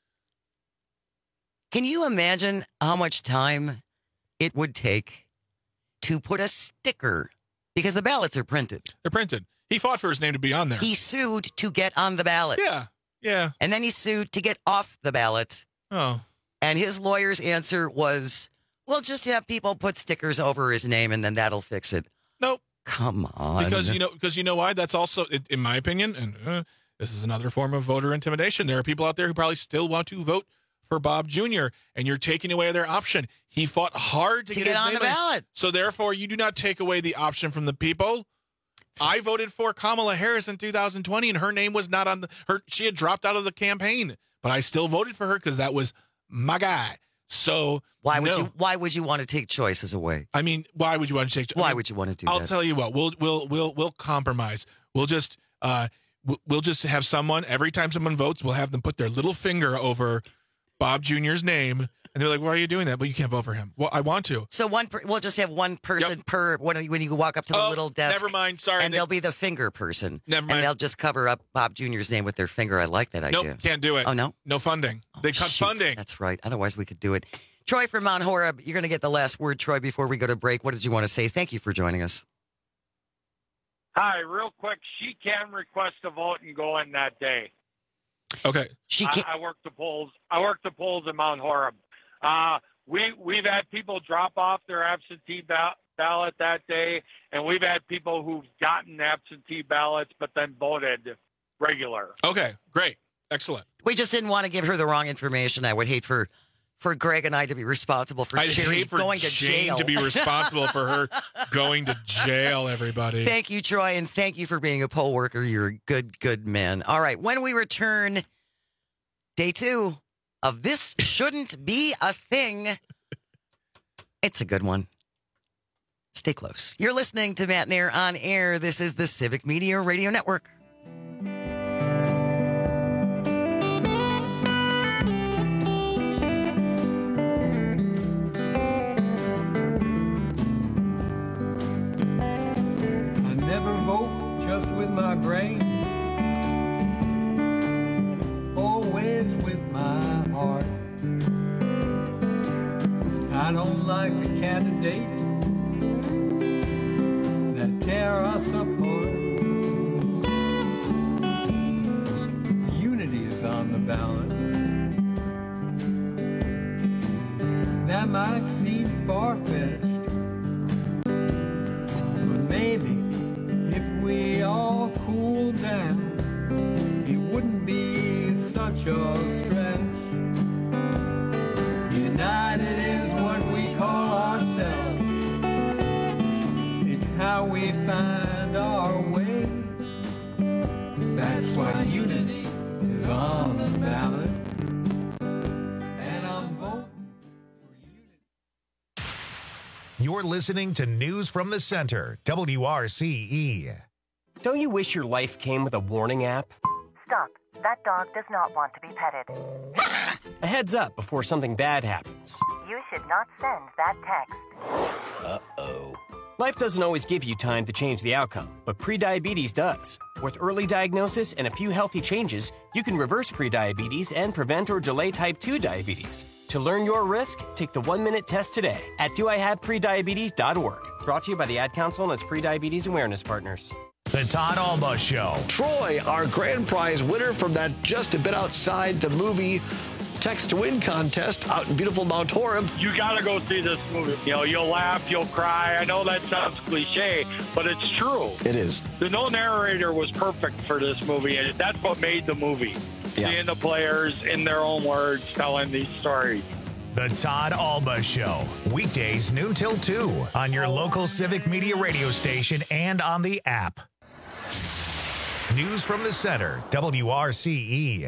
Can you imagine how much time it would take to put a sticker? Because the ballots are printed. They're printed. He fought for his name to be on there. He sued to get on the ballot. Yeah. Yeah. And then he sued to get off the ballot. Oh. And his lawyer's answer was, we'll just have people put stickers over his name and then that'll fix it. Nope. Come on. Because you know, because you know why? That's also, in my opinion, and uh, this is another form of voter intimidation. There are people out there who probably still want to vote for Bob Junior, and you're taking away their option. He fought hard to, To get, get his on name the ballot. So therefore, you do not take away the option from the people. I voted for Kamala Harris in two thousand twenty, and her name was not on the her. She had dropped out of the campaign, but I still voted for her because that was my guy. So Why would no. you why would you want to take choices away? I mean, why would you want to take? I Why mean, would you want to do I'll that? tell you what. We'll we'll we'll we'll compromise. We'll just uh we'll- we'll just have someone every time someone votes, we'll have them put their little finger over Bob Junior's name, and they're like, "Why are you doing that?" Well, you can't vote for him. Well, I want to. So one, per, we'll just have one person per when when you walk up to the Oh, little desk. never mind. Sorry, and they- they'll be the finger person. Never mind. And they'll just cover up Bob Junior's name with their finger. I like that idea. Nope, can't do it. Oh no, no funding. They cut Shoot, funding. That's right. Otherwise, we could do it. Troy from Mount Horeb, you're going to get the last word, Troy, before we go to break. What did you want to say? Thank you for joining us. Hi, real quick. She can request a vote and go in that day. Okay. She I, I work the polls. I work the polls in Mount Horeb. Uh, we we've had people drop off their absentee ba- ballot that day, and we've had people who've gotten absentee ballots but then voted regular. Okay, great, excellent. We just didn't want to give her the wrong information. I would hate for for Greg and I to be responsible for I'd Sherry hate for going to Jane jail. to be responsible for her going to jail. Everybody. Thank you, Troy, and thank you for being a poll worker. You're a good, good man. All right, when we return, day two of This Shouldn't Be a Thing. It's a good one. Stay close. You're listening to Matt Nair on air. This is the Civic Media Radio Network. I never vote just with my brain, always with my heart. I don't like the candidates that tear us apart. Unity is on the ballot. That might seem far-fetched, but maybe if we all cool down, it wouldn't be such a stretch. United is what we call ourselves. It's how we find our way. That's why unity is on the ballot. And I'm voting. You're listening to News from the Center, W R C E. Don't you wish your life came with a warning app? Stop. That dog does not want to be petted. A heads up before something bad happens. You should not send that text. Uh-oh. Life doesn't always give you time to change the outcome, but prediabetes does. With early diagnosis and a few healthy changes, you can reverse prediabetes and prevent or delay type two diabetes. To learn your risk, take the one-minute test today at do I have prediabetes dot org. Brought to you by the Ad Council and its Prediabetes Awareness Partners. The Todd Alba Show. Troy, our grand prize winner from that Just a Bit Outside the Movie Text to Win contest out in beautiful Mount Horeb. You got to go see this movie. You know, you'll laugh, you'll cry. I know that sounds cliche, but it's true. It is. The no narrator was perfect for this movie, and that's what made the movie. Yeah. Seeing the players in their own words telling these stories. The Todd Alba Show. Weekdays noon till two on your local Civic Media radio station and on the app. News from the center, W R C E.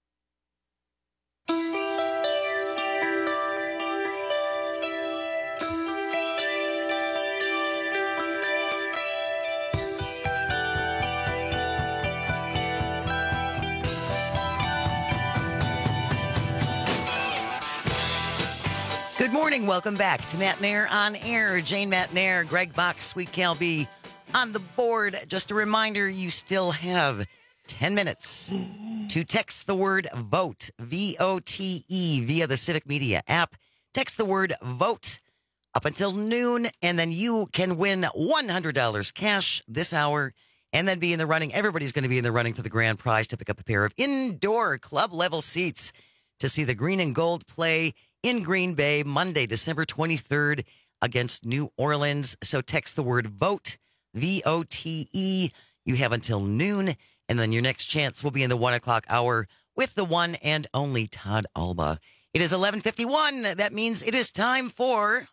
Good morning. Welcome back to Matt Nair on Air. Jane Matt Nair, Greg Bach, Sweet Cal B on the board. Just a reminder, you still have ten minutes to text the word VOTE, V O T E, via the Civic Media app. Text the word VOTE up until noon, and then you can win one hundred dollars cash this hour and then be in the running. Everybody's going to be in the running for the grand prize to pick up a pair of indoor club-level seats to see the Green and Gold play in Green Bay, Monday, December twenty-third, against New Orleans. So text the word VOTE, V O T E. You have until noon, and then your next chance will be in the one o'clock hour with the one and only Todd Alba. It is eleven fifty-one. That means it is time for...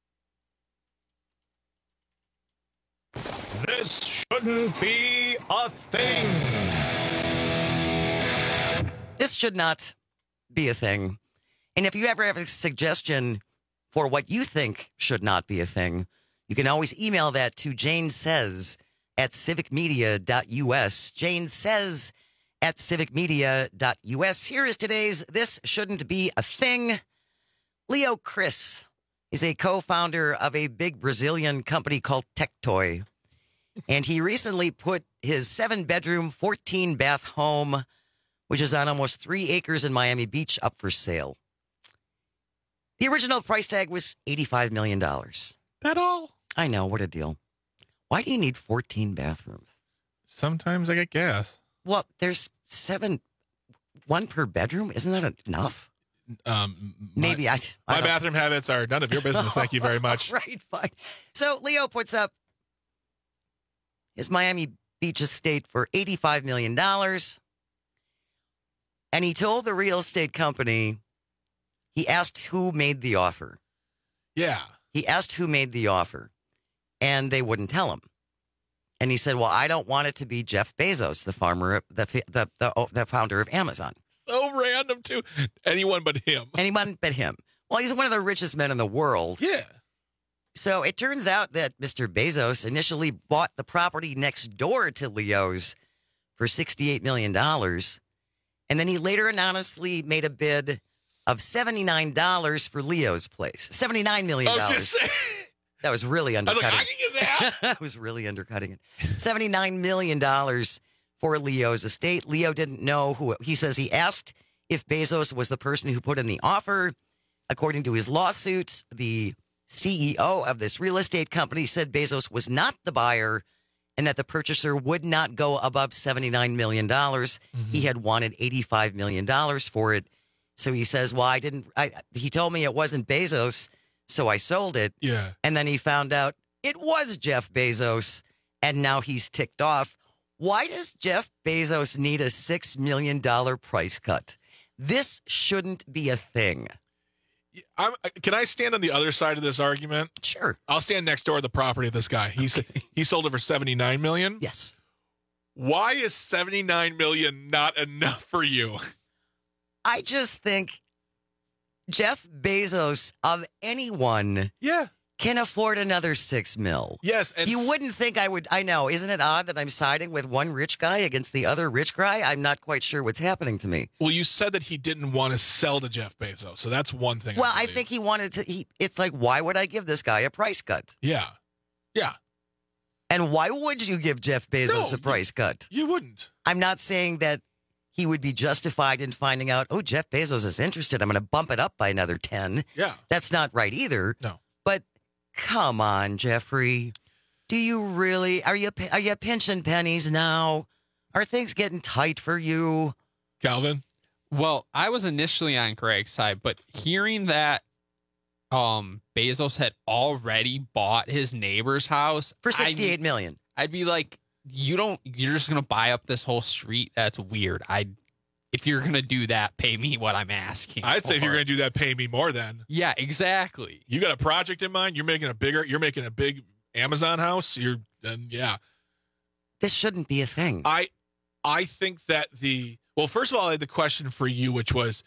This shouldn't be a thing. This should not be a thing. And if you ever have a suggestion for what you think should not be a thing, you can always email that to Jane Says at civic media dot U S. Jane Says at civic media dot U S. Here is today's This Shouldn't Be a Thing. Leo Chris is a co-founder of a big Brazilian company called Tectoy. And he recently put his seven-bedroom, fourteen-bath home, which is on almost three acres in Miami Beach, up for sale. The original price tag was eighty-five million dollars. That all? I know. What a deal. Why do you need fourteen bathrooms? Sometimes I get gas. Well, there's seven, one per bedroom. Isn't that enough? Um, Maybe my, I. I my don't- bathroom habits are none of your business. Thank you very much. Right, fine. So Leo puts up his Miami Beach estate for eighty-five million dollars. And he told the real estate company, he asked who made the offer. Yeah. He asked who made the offer, and they wouldn't tell him. And he said, well, I don't want it to be Jeff Bezos, the farmer, the the the, the founder of Amazon. So random, too. Anyone but him. Anyone but him. Well, he's one of the richest men in the world. Yeah. So it turns out that Mister Bezos initially bought the property next door to Leo's for sixty-eight million dollars. And then he later anonymously made a bid of seventy-nine dollars for Leo's place. seventy-nine million dollars. I was just saying. That was really I was undercutting. like, I can get that. That was really undercutting it. seventy-nine million dollars for Leo's estate. Leo didn't know who. He says he asked if Bezos was the person who put in the offer. According to his lawsuits, the C E O of this real estate company said Bezos was not the buyer and that the purchaser would not go above seventy-nine million dollars. Mm-hmm. He had wanted eighty-five million dollars for it. So he says, well, I didn't, I, he told me it wasn't Bezos, so I sold it. Yeah. And then he found out it was Jeff Bezos, and now he's ticked off. Why does Jeff Bezos need a six million dollars price cut? This shouldn't be a thing. I'm, can I stand on the other side of this argument? Sure. I'll stand next door to the property of this guy. He's Okay. he sold it for seventy-nine million dollars. Yes. Why is seventy-nine million dollars not enough for you? I just think Jeff Bezos, of anyone, Yeah. can afford another six mil. Yes. And you wouldn't think I would. I know. Isn't it odd that I'm siding with one rich guy against the other rich guy? I'm not quite sure what's happening to me. Well, you said that he didn't want to sell to Jeff Bezos, so that's one thing. Well, I, I think he wanted to. He, it's like, why would I give this guy a price cut? Yeah. Yeah. And why would you give Jeff Bezos No, a price cut? You wouldn't. I'm not saying that he would be justified in finding out, oh, Jeff Bezos is interested. I'm going to bump it up by another ten. Yeah. That's not right either. No. But come on, Jeffrey. Do you really, are you, are you pinching pennies now? Are things getting tight for you? Calvin? Well, I was initially on Greg's side, but hearing that um, Bezos had already bought his neighbor's house for sixty-eight I'd, million. I'd be like, you don't, you're just going to buy up this whole street? That's weird. I, if you're going to do that, pay me what I'm asking. I'd for. say if you're going to do that, pay me more then. Yeah, exactly. You got a project in mind? You're making a bigger, you're making a big Amazon house? You're, then yeah. This shouldn't be a thing. I, I think that the, well, first of all, I had the question for you, which was,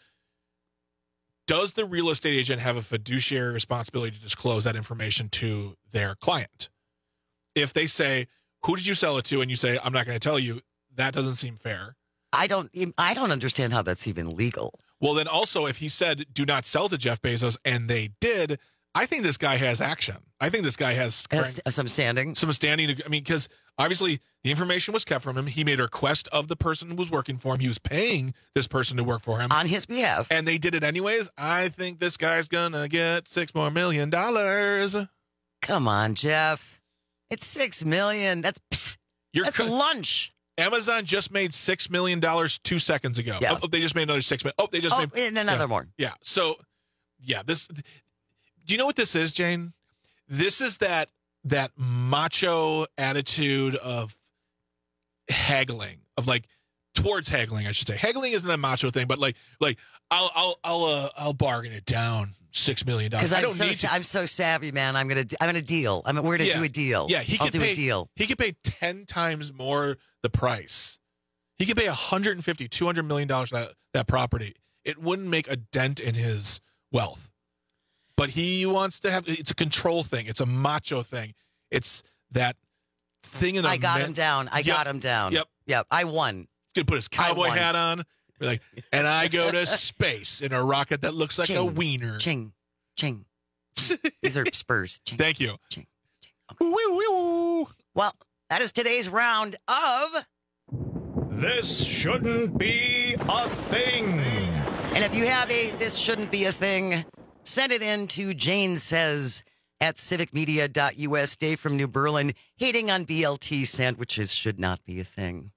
does the real estate agent have a fiduciary responsibility to disclose that information to their client? If they say, who did you sell it to? And you say, I'm not going to tell you, that doesn't seem fair. I don't, I don't understand how that's even legal. Well, then also, if he said, do not sell to Jeff Bezos, and they did, I think this guy has action. I think this guy has, has some standing. Some standing. I mean, because obviously the information was kept from him. He made a request of the person who was working for him. He was paying this person to work for him. On his behalf. And they did it anyways. I think this guy's going to get six more million dollars. Come on, Jeff. It's six million. That's, psst, You're that's co- lunch. Amazon just made six million dollars two seconds ago. Yeah. Oh, they just made another six million. Oh, they just oh, made and another yeah. more. Yeah. So, yeah, this. Do you know what this is, Jane? This is that that macho attitude of haggling, of like towards haggling, I should say. Haggling isn't a macho thing, but like like I'll I'll I'll uh, I'll bargain it down six million dollars. Because I I'm don't so need to. I'm so savvy, man. I'm gonna I'm gonna deal. I'm we're gonna Yeah. do a deal. Yeah, he I'll could do pay, a deal. He could pay ten times more the price. He could pay one hundred fifty, two hundred million dollars for that, that property. It wouldn't make a dent in his wealth. But he wants to have, it's a control thing. It's a macho thing. It's that thing in the I got men- him down. I Yep. got him down. Yep. Yep. I won. He's going to put his cowboy won. hat on. Be like, and I go to space in a rocket that looks like a Ching, wiener. Ching. Ching. These are Spurs. Ching. Thank you. Ching. Woo, woo, woo. Well, that is today's round of This Shouldn't Be a Thing. And if you have a This Shouldn't Be a Thing, send it in to Jane Says at civic media dot U S. Dave from New Berlin. Hating on B L T sandwiches should not be a thing.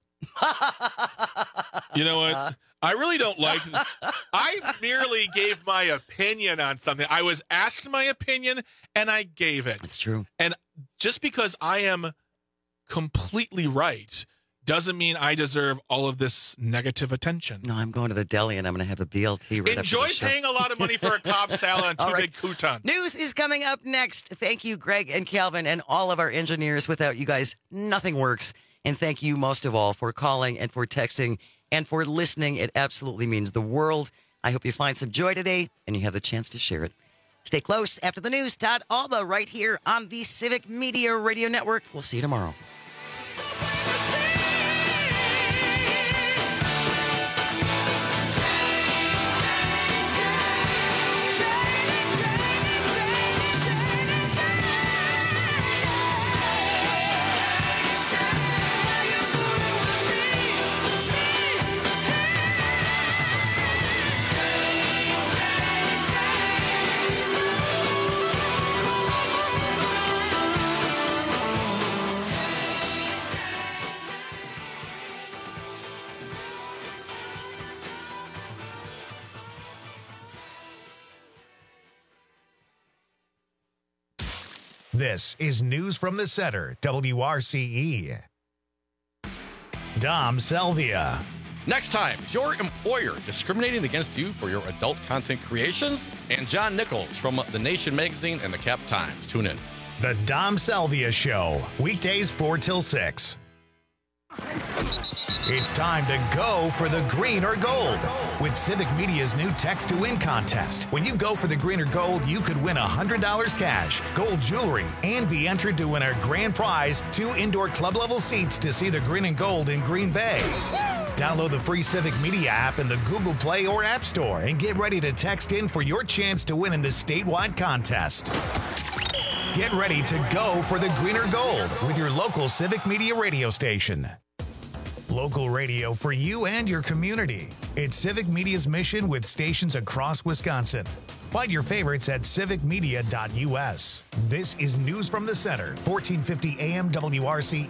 You know what? I really don't like. I merely gave my opinion on something. I was asked my opinion, and I gave it. It's true. And just because I am completely right doesn't mean I deserve all of this negative attention. No, I'm going to the deli and I'm going to have a B L T right Enjoy after the show. paying a lot of money for a Cobb salad and two All right. big croutons. News is coming up next. Thank you, Greg and Calvin, and all of our engineers. Without you guys, nothing works. And thank you most of all for calling and for texting and for listening. It absolutely means the world. I hope you find some joy today and you have the chance to share it. Stay close. After the news, Todd Alba right here on the Civic Media Radio Network. We'll see you tomorrow. This is News from the Center, W R C E. Dom Selvia. Next time, is your employer discriminating against you for your adult content creations? And John Nichols from The Nation magazine and the Cap Times. Tune in. The Dom Selvia Show, weekdays four till six. It's time to go for the green or gold with Civic Media's new Text to Win contest. When you go for the green or gold, you could win one hundred dollars cash, gold jewelry, and be entered to win our grand prize, two indoor club level seats to see the green and gold in Green Bay. Download the free Civic Media app in the Google Play or App Store and get ready to text in for your chance to win in this statewide contest. Get ready to go for the green or gold with your local Civic Media radio station. Local radio for you and your community. It's Civic Media's mission with stations across Wisconsin. Find your favorites at civic media dot u s. This is News from the Center, fourteen fifty A M W R C